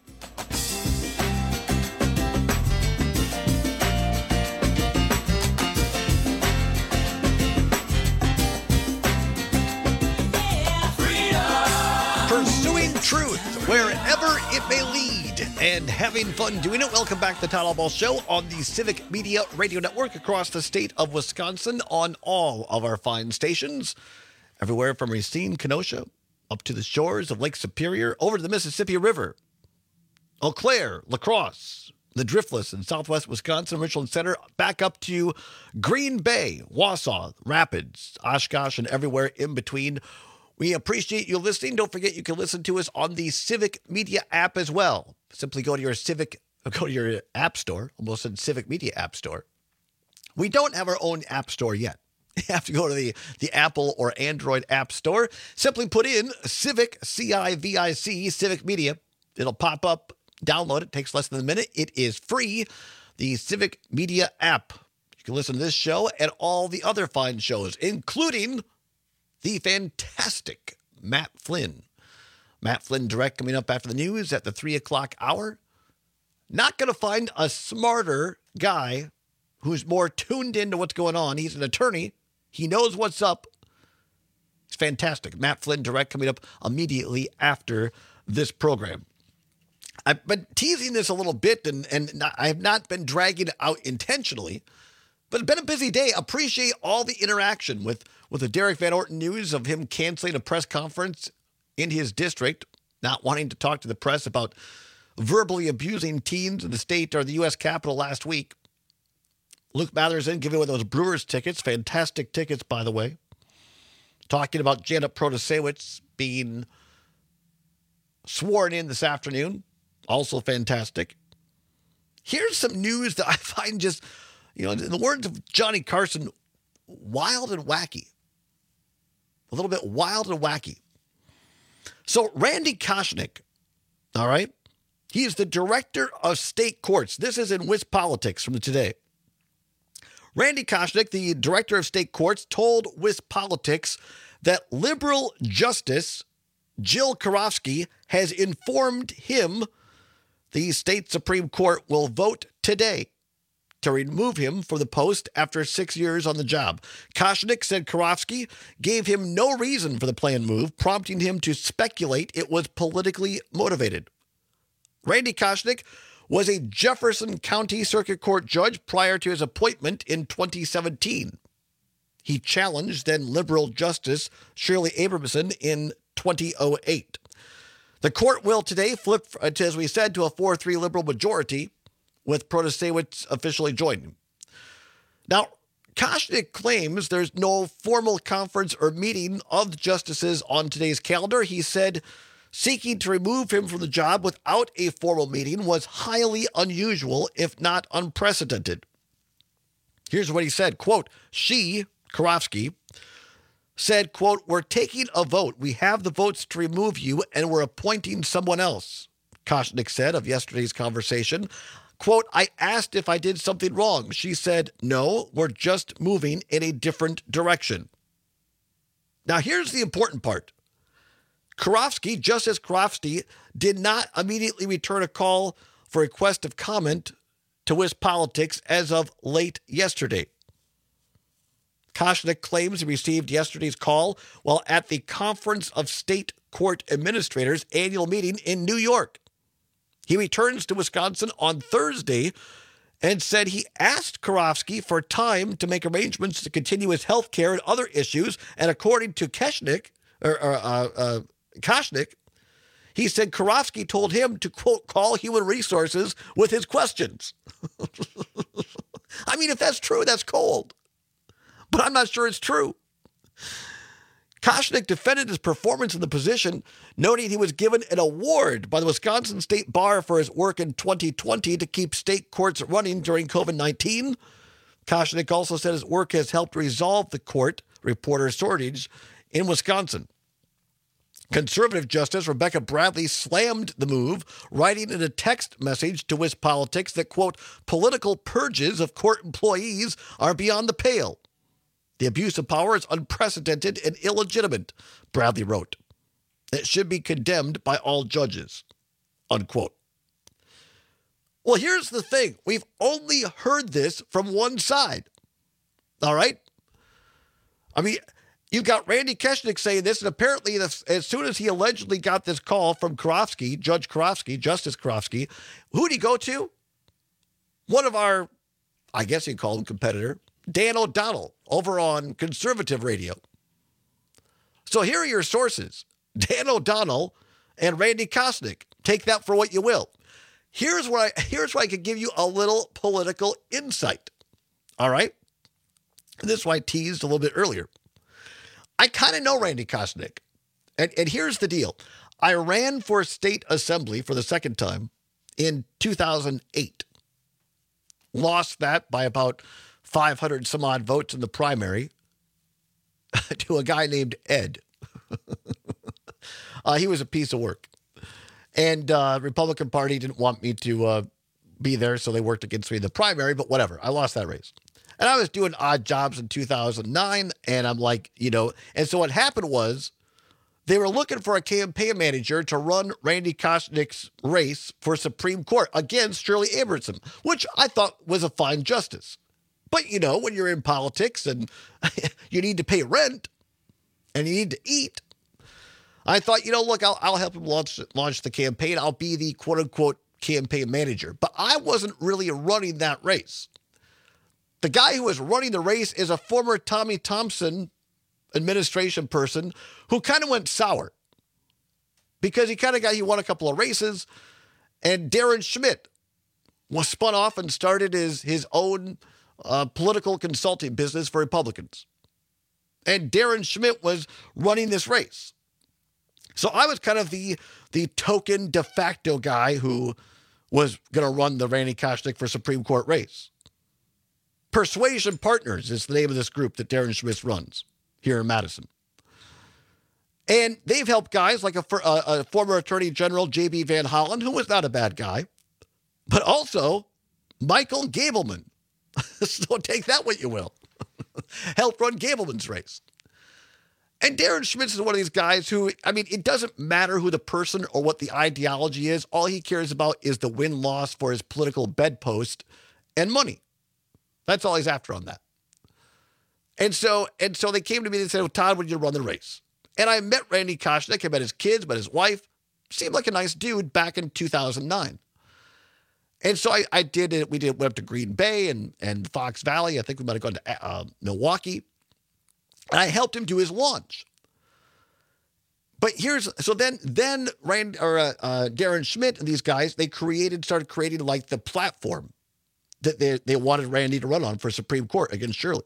Speaker 17: Pursuing truth wherever it may lead and having fun doing it. Welcome back to the Todd Albaugh Show on the Civic Media Radio Network across the state of Wisconsin on all of our fine stations, everywhere from Racine, Kenosha, up to the shores of Lake Superior, over to the Mississippi River, Eau Claire, La Crosse, the Driftless in southwest Wisconsin, Richland Center, back up to Green Bay, Wausau, Rapids, Oshkosh, and everywhere in between. We appreciate you listening. Don't forget you can listen to us on the Civic Media app as well. Simply go to your app store. Almost said Civic Media app store. We don't have our own app store yet. You have to go to the Apple or Android app store. Simply put in Civic, C-I-V-I-C, Civic Media. It'll pop up. Download it. Takes less than a minute. It is free. The Civic Media app. You can listen to this show and all the other fine shows, including the fantastic Matt Flynn. Matt Flynn Direct coming up after the news at the 3 o'clock hour. Not going to find a smarter guy who's more tuned into what's going on. He's an attorney. He knows what's up. It's fantastic. Matt Flynn Direct coming up immediately after this program. I've been teasing this a little bit, and I have not been dragging it out intentionally, but it's been a busy day. Appreciate all the interaction with the Derek Van Orton news of him canceling a press conference in his district, not wanting to talk to the press about verbally abusing teens in the state or the U.S. Capitol last week. Luke Matherson giving away those Brewers tickets, fantastic tickets, by the way. Talking about Janet Protasewicz being sworn in this afternoon, also fantastic. Here's some news that I find just, in the words of Johnny Carson, wild and wacky. A little bit wild and wacky. So Randy Koschnick, all right, he is the director of state courts. This is in WisPolitics from today. Randy Koschnick, the director of state courts, told WisPolitics that liberal Justice Jill Karofsky has informed him the state Supreme Court will vote today to remove him from the post after 6 years on the job. Koschnick said Karofsky gave him no reason for the planned move, prompting him to speculate it was politically motivated. Randy Koschnick was a Jefferson County Circuit Court judge prior to his appointment in 2017. He challenged then liberal Justice Shirley Abrahamson in 2008. The court will today flip, as we said, to a 4-3 liberal majority, with Protasewicz officially joining. Now, Koschnick claims there's no formal conference or meeting of the justices on today's calendar. He said seeking to remove him from the job without a formal meeting was highly unusual, if not unprecedented. Here's what he said, quote, she, Karofsky, said, quote, we're taking a vote. We have the votes to remove you, and we're appointing someone else, Koschnick said of yesterday's conversation. Quote, I asked if I did something wrong. She said, no, we're just moving in a different direction. Now, here's the important part. Karofsky, Justice Karofsky, did not immediately return a call for request of comment to WisPolitics as of late yesterday. Koschnick claims he received yesterday's call while at the Conference of State Court Administrators annual meeting in New York. He returns to Wisconsin on Thursday and said he asked Karofsky for time to make arrangements to continue his health care and other issues. And according to Koschnick, he said Karofsky told him to, quote, call human resources with his questions. I mean, if that's true, that's cold. But I'm not sure it's true. Koschnick defended his performance in the position, noting he was given an award by the Wisconsin State Bar for his work in 2020 to keep state courts running during COVID-19. Koschnick also said his work has helped resolve the court reporter shortage in Wisconsin. Conservative Justice Rebecca Bradley slammed the move, writing in a text message to WisPolitics that, quote, political purges of court employees are beyond the pale. The abuse of power is unprecedented and illegitimate, Bradley wrote. It should be condemned by all judges, unquote. Well, here's the thing. We've only heard this from one side. All right? I mean, you've got Randy Koschnick saying this, and apparently as soon as he allegedly got this call from Karofsky, Judge Karofsky, Justice Karofsky, who'd he go to? One of our, I guess you'd call him competitor, Dan O'Donnell, over on conservative radio. So here are your sources. Dan O'Donnell and Randy Koschnick. Take that for what you will. Here's where I could give you a little political insight. All right? This is why I teased a little bit earlier. I kind of know Randy Koschnick. And here's the deal. I ran for state assembly for the second time in 2008. Lost that by about 500 some odd votes in the primary to a guy named Ed. He was a piece of work. And Republican Party didn't want me to be there, so they worked against me in the primary, but whatever. I lost that race. And I was doing odd jobs in 2009, and I'm like, and so what happened was they were looking for a campaign manager to run Randy Koschnick's race for Supreme Court against Shirley Abrahamson, which I thought was a fine justice. But, when you're in politics and you need to pay rent and you need to eat, I thought, look, I'll help him launch the campaign. I'll be the quote-unquote campaign manager. But I wasn't really running that race. The guy who was running the race is a former Tommy Thompson administration person who kind of went sour because he won a couple of races, and Darren Schmidt was spun off and started his own political consulting business for Republicans. And Darren Schmidt was running this race. So I was kind of the token de facto guy who was going to run the Randy Koschnick for Supreme Court race. Persuasion Partners is the name of this group that Darren Schmidt runs here in Madison. And they've helped guys like a former Attorney General J.B. Van Hollen, who was not a bad guy, but also Michael Gableman. So take that what you will. Helped run Gableman's race. And Darren Schmidt is one of these guys who, it doesn't matter who the person or what the ideology is. All he cares about is the win-loss for his political bedpost and money. That's all he's after on that. And so they came to me and said, well, Todd, would you run the race? And I met Randy Koschnick. I met his kids, met his wife. Seemed like a nice dude back in 2009. And so I did it. We went up to Green Bay and Fox Valley. I think we might have gone to Milwaukee. And I helped him do his launch. But then Darren Schmidt and these guys, started creating like the platform that they wanted Randy to run on for Supreme Court against Shirley.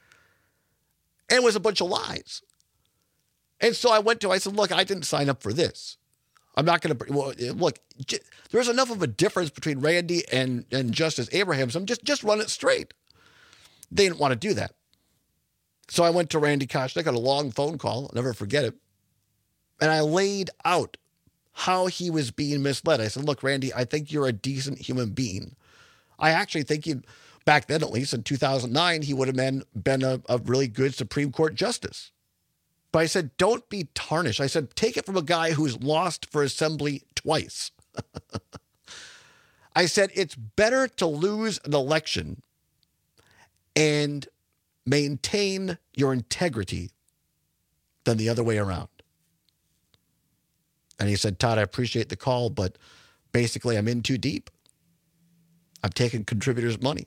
Speaker 17: And it was a bunch of lies. And so I said, look, I didn't sign up for this. I'm not going to, look, there's enough of a difference between Randy and Justice Abrahamson. Just run it straight. They didn't want to do that. So I went to Randy Koschnick on a long phone call. I'll never forget it. And I laid out how he was being misled. I said, look, Randy, I think you're a decent human being. I actually think back then, at least in 2009, he would have been a really good Supreme Court justice. But I said, don't be tarnished. I said, take it from a guy who's lost for assembly twice. I said, it's better to lose an election and maintain your integrity than the other way around. And he said, Todd, I appreciate the call, but basically I'm in too deep. I've taken contributors' money.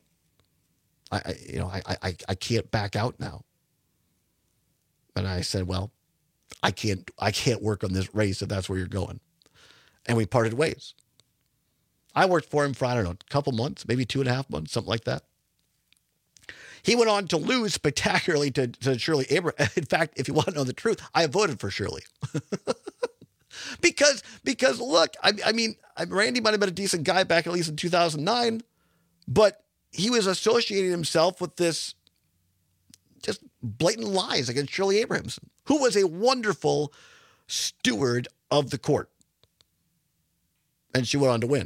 Speaker 17: I can't back out now. And I said, well, I can't work on this race if that's where you're going. And we parted ways. I worked for him for, I don't know, a couple months, maybe 2.5 months, something like that. He went on to lose spectacularly to Shirley Abraham. In fact, if you want to know the truth, I voted for Shirley. because look, Randy might have been a decent guy back at least in 2009, but he was associating himself with this just blatant lies against Shirley Abrahamson, who was a wonderful steward of the court. And she went on to win.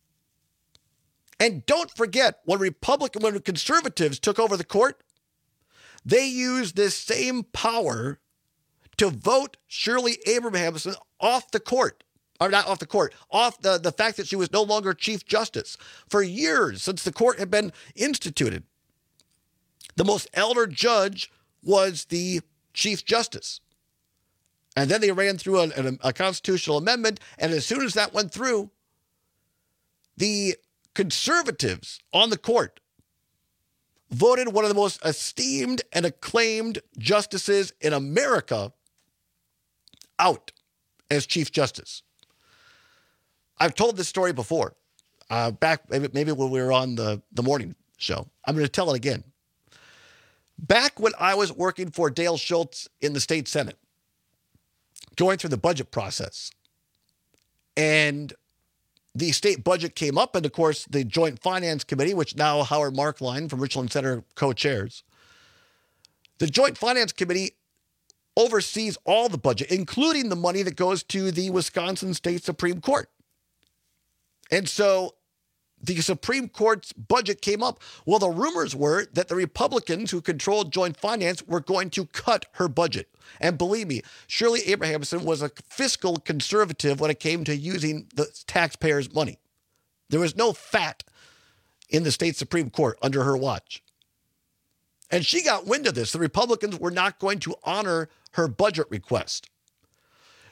Speaker 17: And don't forget, when conservatives took over the court, they used this same power to vote Shirley Abrahamson off the court. Or not off the court, off the fact that she was no longer Chief Justice. For years, since the court had been instituted, the most elder judge was the Chief Justice. And then they ran through a constitutional amendment, and as soon as that went through, the conservatives on the court voted one of the most esteemed and acclaimed justices in America out as Chief Justice. I've told this story before, back maybe when we were on the morning show. I'm going to tell it again. Back when I was working for Dale Schultz in the state Senate, going through the budget process, and the state budget came up, and of course the Joint Finance Committee, which now Howard Markline from Richland Center co-chairs, the Joint Finance Committee oversees all the budget, including the money that goes to the Wisconsin State Supreme Court. And so the Supreme Court's budget came up. Well, the rumors were that the Republicans who controlled Joint Finance were going to cut her budget. And believe me, Shirley Abrahamson was a fiscal conservative when it came to using the taxpayers' money. There was no fat in the state Supreme Court under her watch. And she got wind of this. The Republicans were not going to honor her budget request.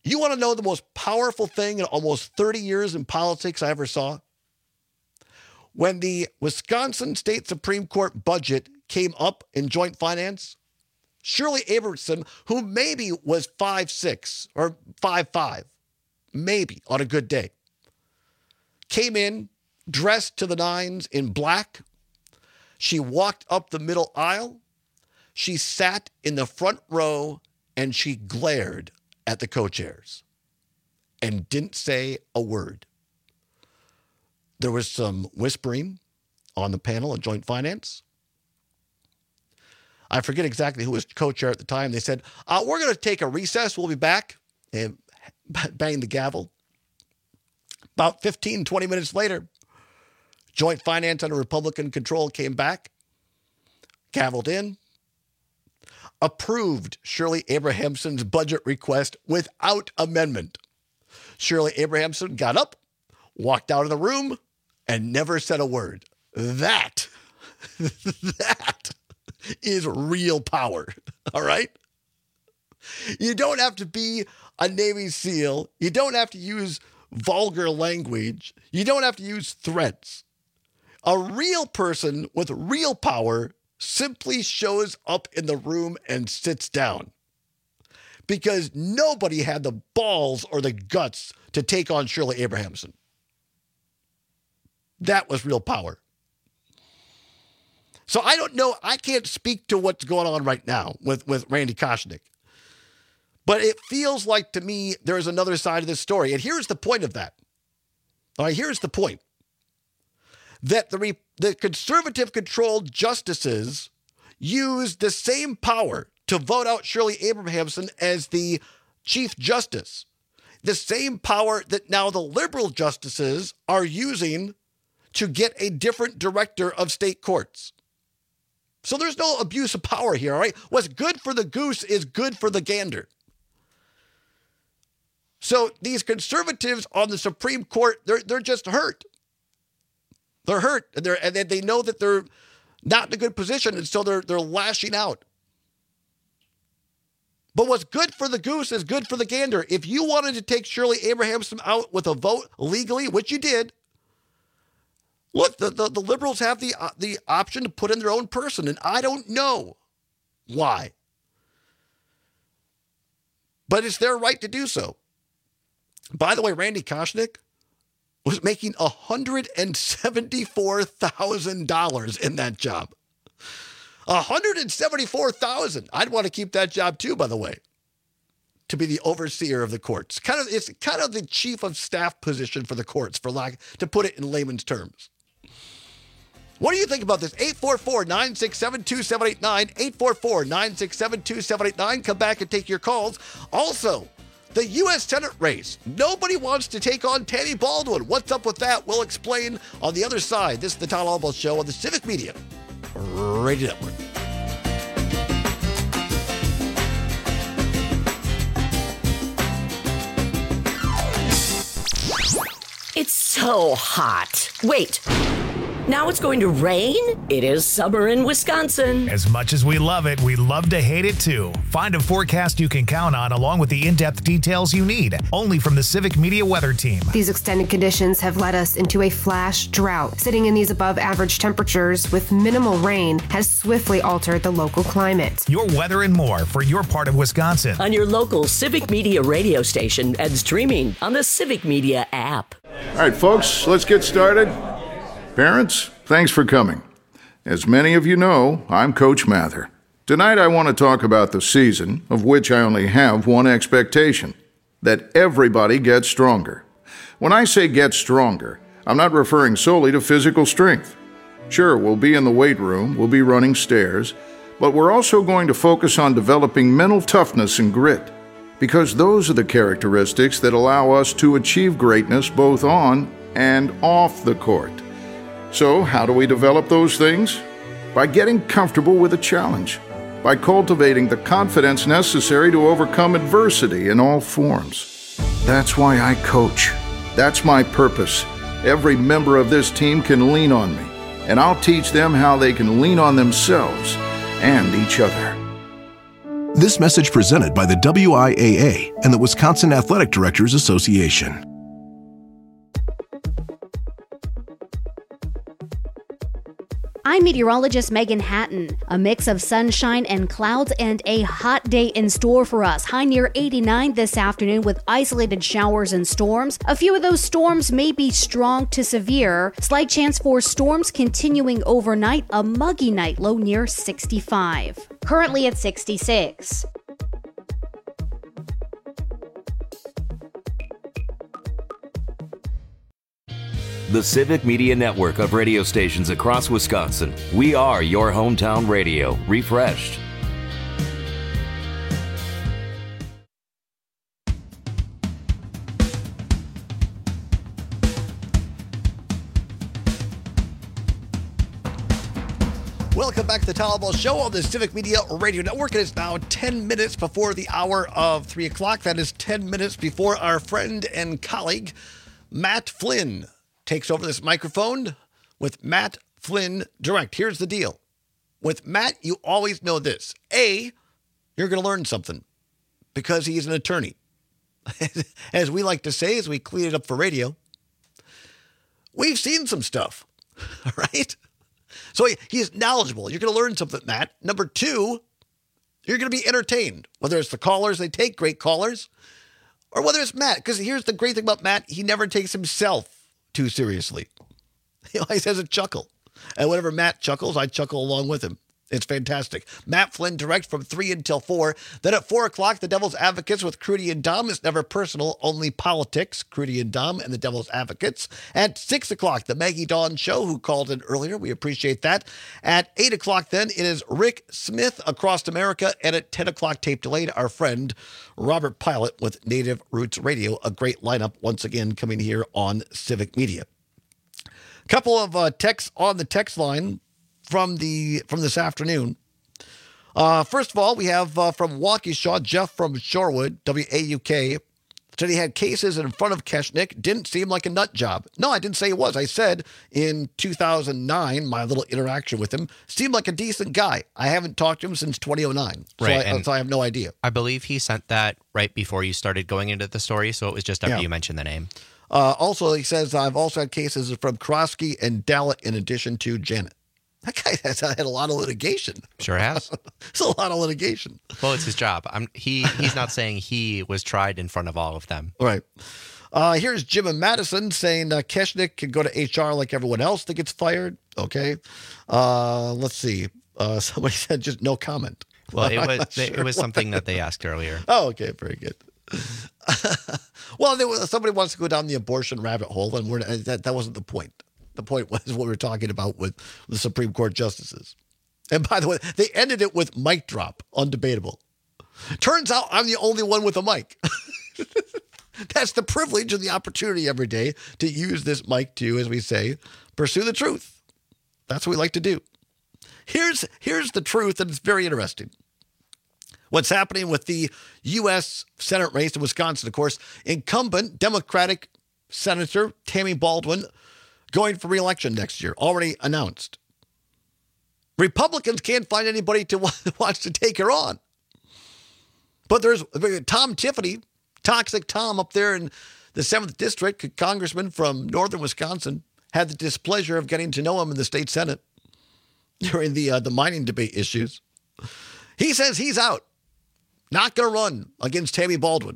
Speaker 17: You want to know the most powerful thing in almost 30 years in politics I ever saw? When the Wisconsin State Supreme Court budget came up in joint finance, Shirley Abrahamson, who maybe was 5'6" or 5'5", maybe on a good day, came in dressed to the nines in black. She walked up the middle aisle. She sat in the front row and she glared at the co-chairs and didn't say a word. There was some whispering on the panel of joint finance. I forget exactly who was co-chair at the time. They said, we're going to take a recess. We'll be back. And bang the gavel. About 15, 20 minutes later, joint finance under Republican control came back, gavelled in, approved Shirley Abrahamson's budget request without amendment. Shirley Abrahamson got up, walked out of the room, and never said a word. That is real power, all right? You don't have to be a Navy SEAL. You don't have to use vulgar language. You don't have to use threats. A real person with real power simply shows up in the room and sits down because nobody had the balls or the guts to take on Shirley Abrahamson. That was real power. So I don't know. I can't speak to what's going on right now with Randy Koschnick. But it feels like to me there's another side of this story. And here's the point of that. All right, here's the point. That the conservative-controlled justices use the same power to vote out Shirley Abrahamson as the Chief Justice. The same power that now the liberal justices are using to get a different director of state courts. So there's no abuse of power here, all right? What's good for the goose is good for the gander. So these conservatives on the Supreme Court, they're just hurt. They're hurt, and they know that they're not in a good position, and so they're lashing out. But what's good for the goose is good for the gander. If you wanted to take Shirley Abrahamson out with a vote legally, which you did, look, the liberals have the option to put in their own person, and I don't know why. But it's their right to do so. By the way, Randy Koschnick was making $174,000 in that job. $174,000. I'd want to keep that job too, by the way, to be the overseer of the courts. It's kind of the chief of staff position for the courts, to put it in layman's terms. What do you think about this? 844-967-2789, 844-967-2789. Come back and take your calls. Also, the U.S. Senate race. Nobody wants to take on Tammy Baldwin. What's up with that? We'll explain on the other side. This is the Tom Albaugh Show on the Civic Media Radio Network.
Speaker 9: It's so hot. Wait. Now it's going to rain? It is summer in Wisconsin.
Speaker 14: As much as we love it, we love to hate it too. Find a forecast you can count on along with the in-depth details you need. Only from the Civic Media Weather Team.
Speaker 19: These extended conditions have led us into a flash drought. Sitting in these above average temperatures with minimal rain has swiftly altered the local climate.
Speaker 14: Your weather and more for your part of Wisconsin.
Speaker 9: On your local Civic Media radio station and streaming on the Civic Media app.
Speaker 10: All right, folks, let's get started. Parents, thanks for coming. As many of you know, I'm Coach Mather. Tonight I want to talk about the season, of which I only have one expectation, that everybody gets stronger. When I say get stronger, I'm not referring solely to physical strength. Sure, we'll be in the weight room, we'll be running stairs, but we're also going to focus on developing mental toughness and grit, because those are the characteristics that allow us to achieve greatness both on and off the court. So, how do we develop those things? By getting comfortable with a challenge, by cultivating the confidence necessary to overcome adversity in all forms. That's why I coach. That's my purpose. Every member of this team can lean on me, and I'll teach them how they can lean on themselves and each other.
Speaker 11: This message presented by the WIAA and the Wisconsin Athletic Directors Association.
Speaker 20: I'm meteorologist Megan Hatton. A mix of sunshine and clouds and a hot day in store for us. High near 89 this afternoon with isolated showers and storms. A few of those storms may be strong to severe. Slight chance for storms continuing overnight. A muggy night, low near 65. Currently at 66.
Speaker 21: The Civic Media Network of radio stations across Wisconsin. We are your hometown radio, refreshed.
Speaker 17: Welcome back to the Tom Ball Show on the Civic Media Radio Network. It is now 10 minutes before the hour of 3 o'clock. That is 10 minutes before our friend and colleague, Matt Flynn, takes over this microphone with Matt Flynn Direct. Here's the deal. With Matt, you always know this. A, you're going to learn something because he's an attorney. As we like to say, as we clean it up for radio, we've seen some stuff, right? So he's knowledgeable. You're going to learn something, Matt. Number two, you're going to be entertained, whether it's the callers, they take great callers, or whether it's Matt. Because here's the great thing about Matt. He never takes himself too seriously. He always has a chuckle. And whenever Matt chuckles, I chuckle along with him. It's fantastic. Matt Flynn Direct from 3 until 4. Then at 4 o'clock, the Devil's Advocates with Crudy and Dom. It's never personal, only politics. Crudy and Dom and the Devil's Advocates. At 6 o'clock, the Maggie Dawn Show, who called in earlier. We appreciate that. At 8 o'clock, then, it is Rick Smith Across America. And at 10 o'clock, tape delayed, our friend Robert Pilot with Native Roots Radio. A great lineup, once again, coming here on Civic Media. Couple of texts on the text line from this afternoon. First of all, we have from Waukesha, Jeff from Shorewood, WAUK, said he had cases in front of Keshnick. Didn't seem like a nut job. No, I didn't say he was. I said in 2009, my little interaction with him, seemed like a decent guy. I haven't talked to him since 2009,
Speaker 16: Right,
Speaker 17: so I have no idea.
Speaker 16: I believe he sent that right before you started going into the story, so it was just after you mentioned the name.
Speaker 17: Also, he says, I've also had cases from Krosky and Dallett in addition to Janet. That guy has had a lot of litigation.
Speaker 16: Sure has.
Speaker 17: It's a lot of litigation.
Speaker 16: Well, it's his job. He's not saying he was tried in front of all of them.
Speaker 17: Right. Here's Jim and Madison saying Keshnick can go to HR like everyone else that gets fired. Okay. Let's see. Somebody said just no comment.
Speaker 16: Well, it was something that they asked earlier.
Speaker 17: Oh, okay. Very good. Well, somebody wants to go down the abortion rabbit hole, and that wasn't the point. The point was what we were talking about with the Supreme Court justices. And by the way, they ended it with mic drop, undebatable. Turns out I'm the only one with a mic. That's the privilege and the opportunity every day to use this mic to, as we say, pursue the truth. That's what we like to do. Here's the truth, and it's very interesting. What's happening with the U.S. Senate race in Wisconsin, of course, incumbent Democratic Senator Tammy Baldwin going for re-election next year, already announced. Republicans can't find anybody who wants to take her on. But there's Tom Tiffany, Toxic Tom up there in the 7th District, a congressman from northern Wisconsin, had the displeasure of getting to know him in the state Senate during the mining debate issues. He says he's out, not going to run against Tammy Baldwin.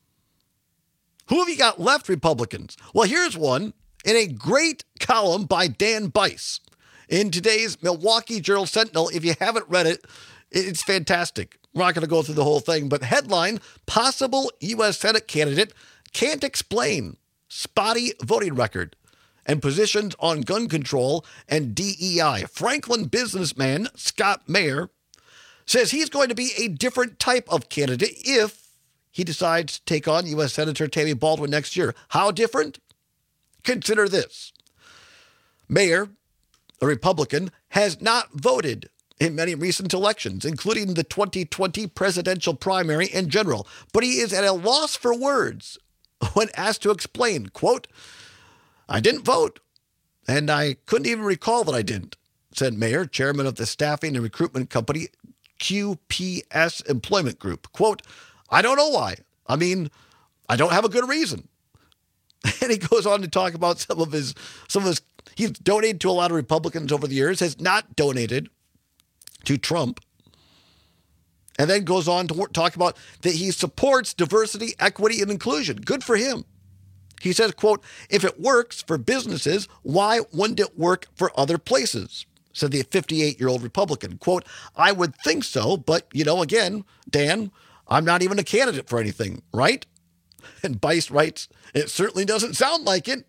Speaker 17: Who have you got left, Republicans? Well, here's one in a great column by Dan Bice in today's Milwaukee Journal-Sentinel. If you haven't read it, it's fantastic. We're not going to go through the whole thing, but headline, possible U.S. Senate candidate can't explain spotty voting record and positions on gun control and DEI. Franklin businessman Scott Mayer says he's going to be a different type of candidate if he decides to take on U.S. Senator Tammy Baldwin next year. How different? Consider this. Mayer, a Republican, has not voted in many recent elections, including the 2020 presidential primary in general. But he is at a loss for words when asked to explain, quote, I didn't vote, and I couldn't even recall that I didn't, said Mayer, chairman of the staffing and recruitment company QPS Employment Group. Quote, I don't know why. I mean, I don't have a good reason. And he goes on to talk about some of his, he's donated to a lot of Republicans over the years, has not donated to Trump. And then goes on to talk about that he supports diversity, equity, and inclusion. Good for him. He says, quote, if it works for businesses, why wouldn't it work for other places? Said the 58-year-old Republican. Quote, I would think so, but, again, Dan, I'm not even a candidate for anything, right? And Bice writes, it certainly doesn't sound like it.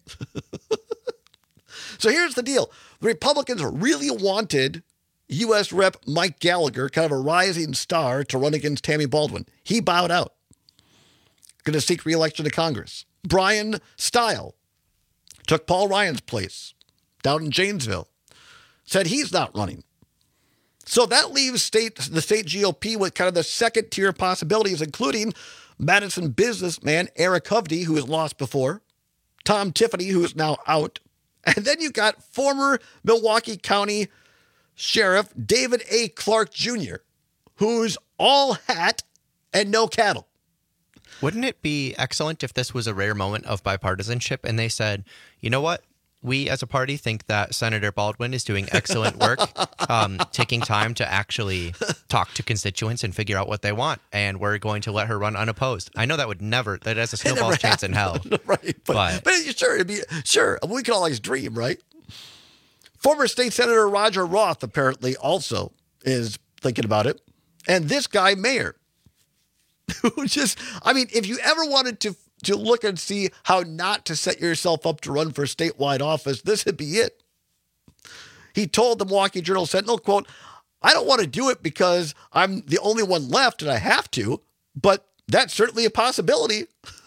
Speaker 17: So here's the deal. The Republicans really wanted U.S. Rep. Mike Gallagher, kind of a rising star, to run against Tammy Baldwin. He bowed out. Going to seek re-election to Congress. Brian Stile took Paul Ryan's place down in Janesville. Said he's not running. So that leaves the state GOP with kind of the second-tier possibilities, including Madison businessman Eric Hovde, who has lost before, Tom Tiffany, who is now out, and then you got former Milwaukee County Sheriff David A. Clark Jr., who's all hat and no cattle.
Speaker 16: Wouldn't it be excellent if this was a rare moment of bipartisanship and they said, you know what? We as a party think that Senator Baldwin is doing excellent work, taking time to actually talk to constituents and figure out what they want, and we're going to let her run unopposed. I know that has a snowball's chance in hell.
Speaker 17: Right, but sure, we can always dream, right? Former State Senator Roger Roth apparently also is thinking about it. And this guy, Mayor, who just, if you ever wanted to look and see how not to set yourself up to run for statewide office, this would be it. He told the Milwaukee Journal-Sentinel, quote, I don't want to do it because I'm the only one left and I have to, but that's certainly a possibility.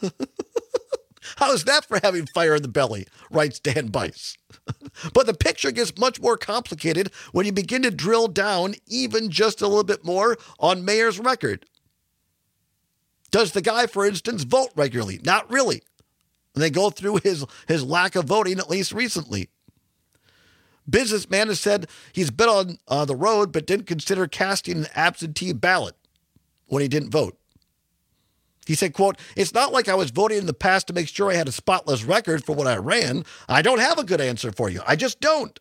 Speaker 17: How is that for having fire in the belly, writes Dan Bice. But the picture gets much more complicated when you begin to drill down even just a little bit more on Mayor's record. Does the guy, for instance, vote regularly? Not really. And they go through his lack of voting, at least recently. Businessman has said he's been on the road but didn't consider casting an absentee ballot when he didn't vote. He said, quote, it's not like I was voting in the past to make sure I had a spotless record for what I ran. I don't have a good answer for you. I just don't.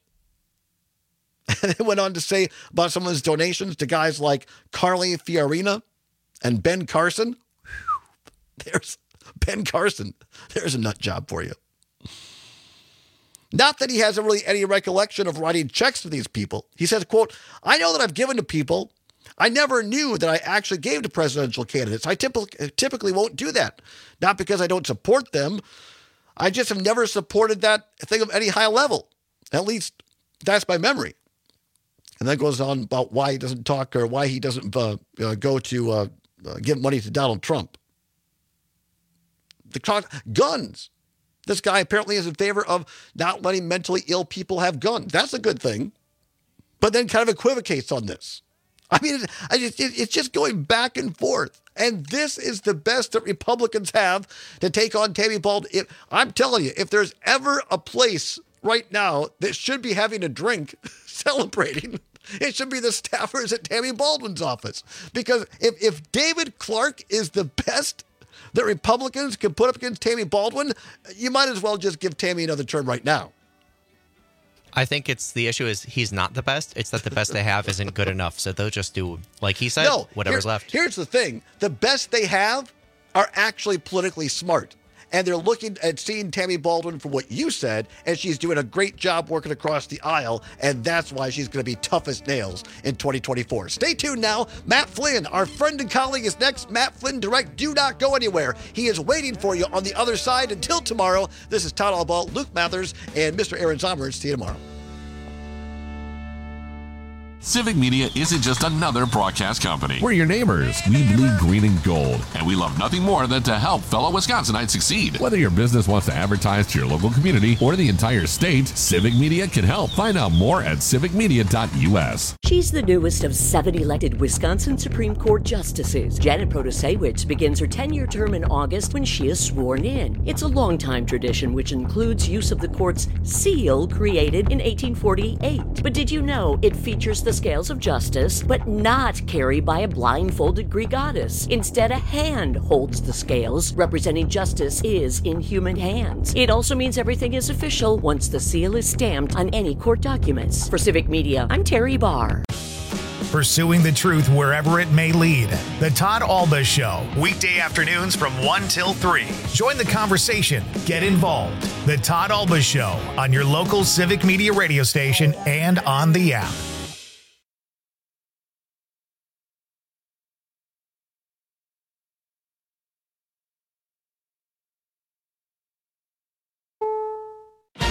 Speaker 17: And it went on to say about some of his donations to guys like Carly Fiorina and Ben Carson. There's Ben Carson. There's a nut job for you. Not that he has really any recollection of writing checks to these people. He says, quote, I know that I've given to people I never knew that I actually gave to presidential candidates. I typically won't do that. Not because I don't support them. I just have never supported that thing of any high level. At least that's my memory. And then goes on about why he doesn't talk or why he doesn't go to give money to Donald Trump. Guns. This guy apparently is in favor of not letting mentally ill people have guns. That's a good thing. But then kind of equivocates on this. It's just going back and forth. And this is the best that Republicans have to take on Tammy Baldwin. I'm telling you, if there's ever a place right now that should be having a drink celebrating, it should be the staffers at Tammy Baldwin's office. Because if David Clark is the best that Republicans can put up against Tammy Baldwin, you might as well just give Tammy another term right now.
Speaker 16: I think the issue is he's not the best. It's that the best they have isn't good enough. So they'll just do, like he said, whatever's left.
Speaker 17: Here's the thing. The best they have are actually politically smart. And they're looking at seeing Tammy Baldwin for what you said, and she's doing a great job working across the aisle, and that's why she's going to be tough as nails in 2024. Stay tuned now. Matt Flynn, our friend and colleague, is next. Matt Flynn Direct. Do not go anywhere. He is waiting for you on the other side. Until tomorrow, this is Todd Albaugh, Luke Mathers, and Mr. Aaron Zomers. See you tomorrow.
Speaker 1: Civic Media isn't just another broadcast company.
Speaker 8: We're your neighbors. We bleed green and gold.
Speaker 1: And we love nothing more than to help fellow Wisconsinites succeed.
Speaker 8: Whether your business wants to advertise to your local community or the entire state, Civic Media can help. Find out more at civicmedia.us.
Speaker 9: She's the newest of 7 elected Wisconsin Supreme Court justices. Janet Protasiewicz begins her 10-year term in August when she is sworn in. It's a long-time tradition which includes use of the court's seal created in 1848. But did you know it features the scales of justice, but not carried by a blindfolded Greek goddess. Instead, a hand holds the scales, representing justice is in human hands. It also means everything is official once the seal is stamped on any court documents. For Civic Media, I'm Terry Barr.
Speaker 14: Pursuing the truth wherever it may lead. The Todd Alba Show, weekday afternoons from 1 till 3. Join the conversation. Get involved. The Todd Alba Show on your local Civic Media radio station and on the app.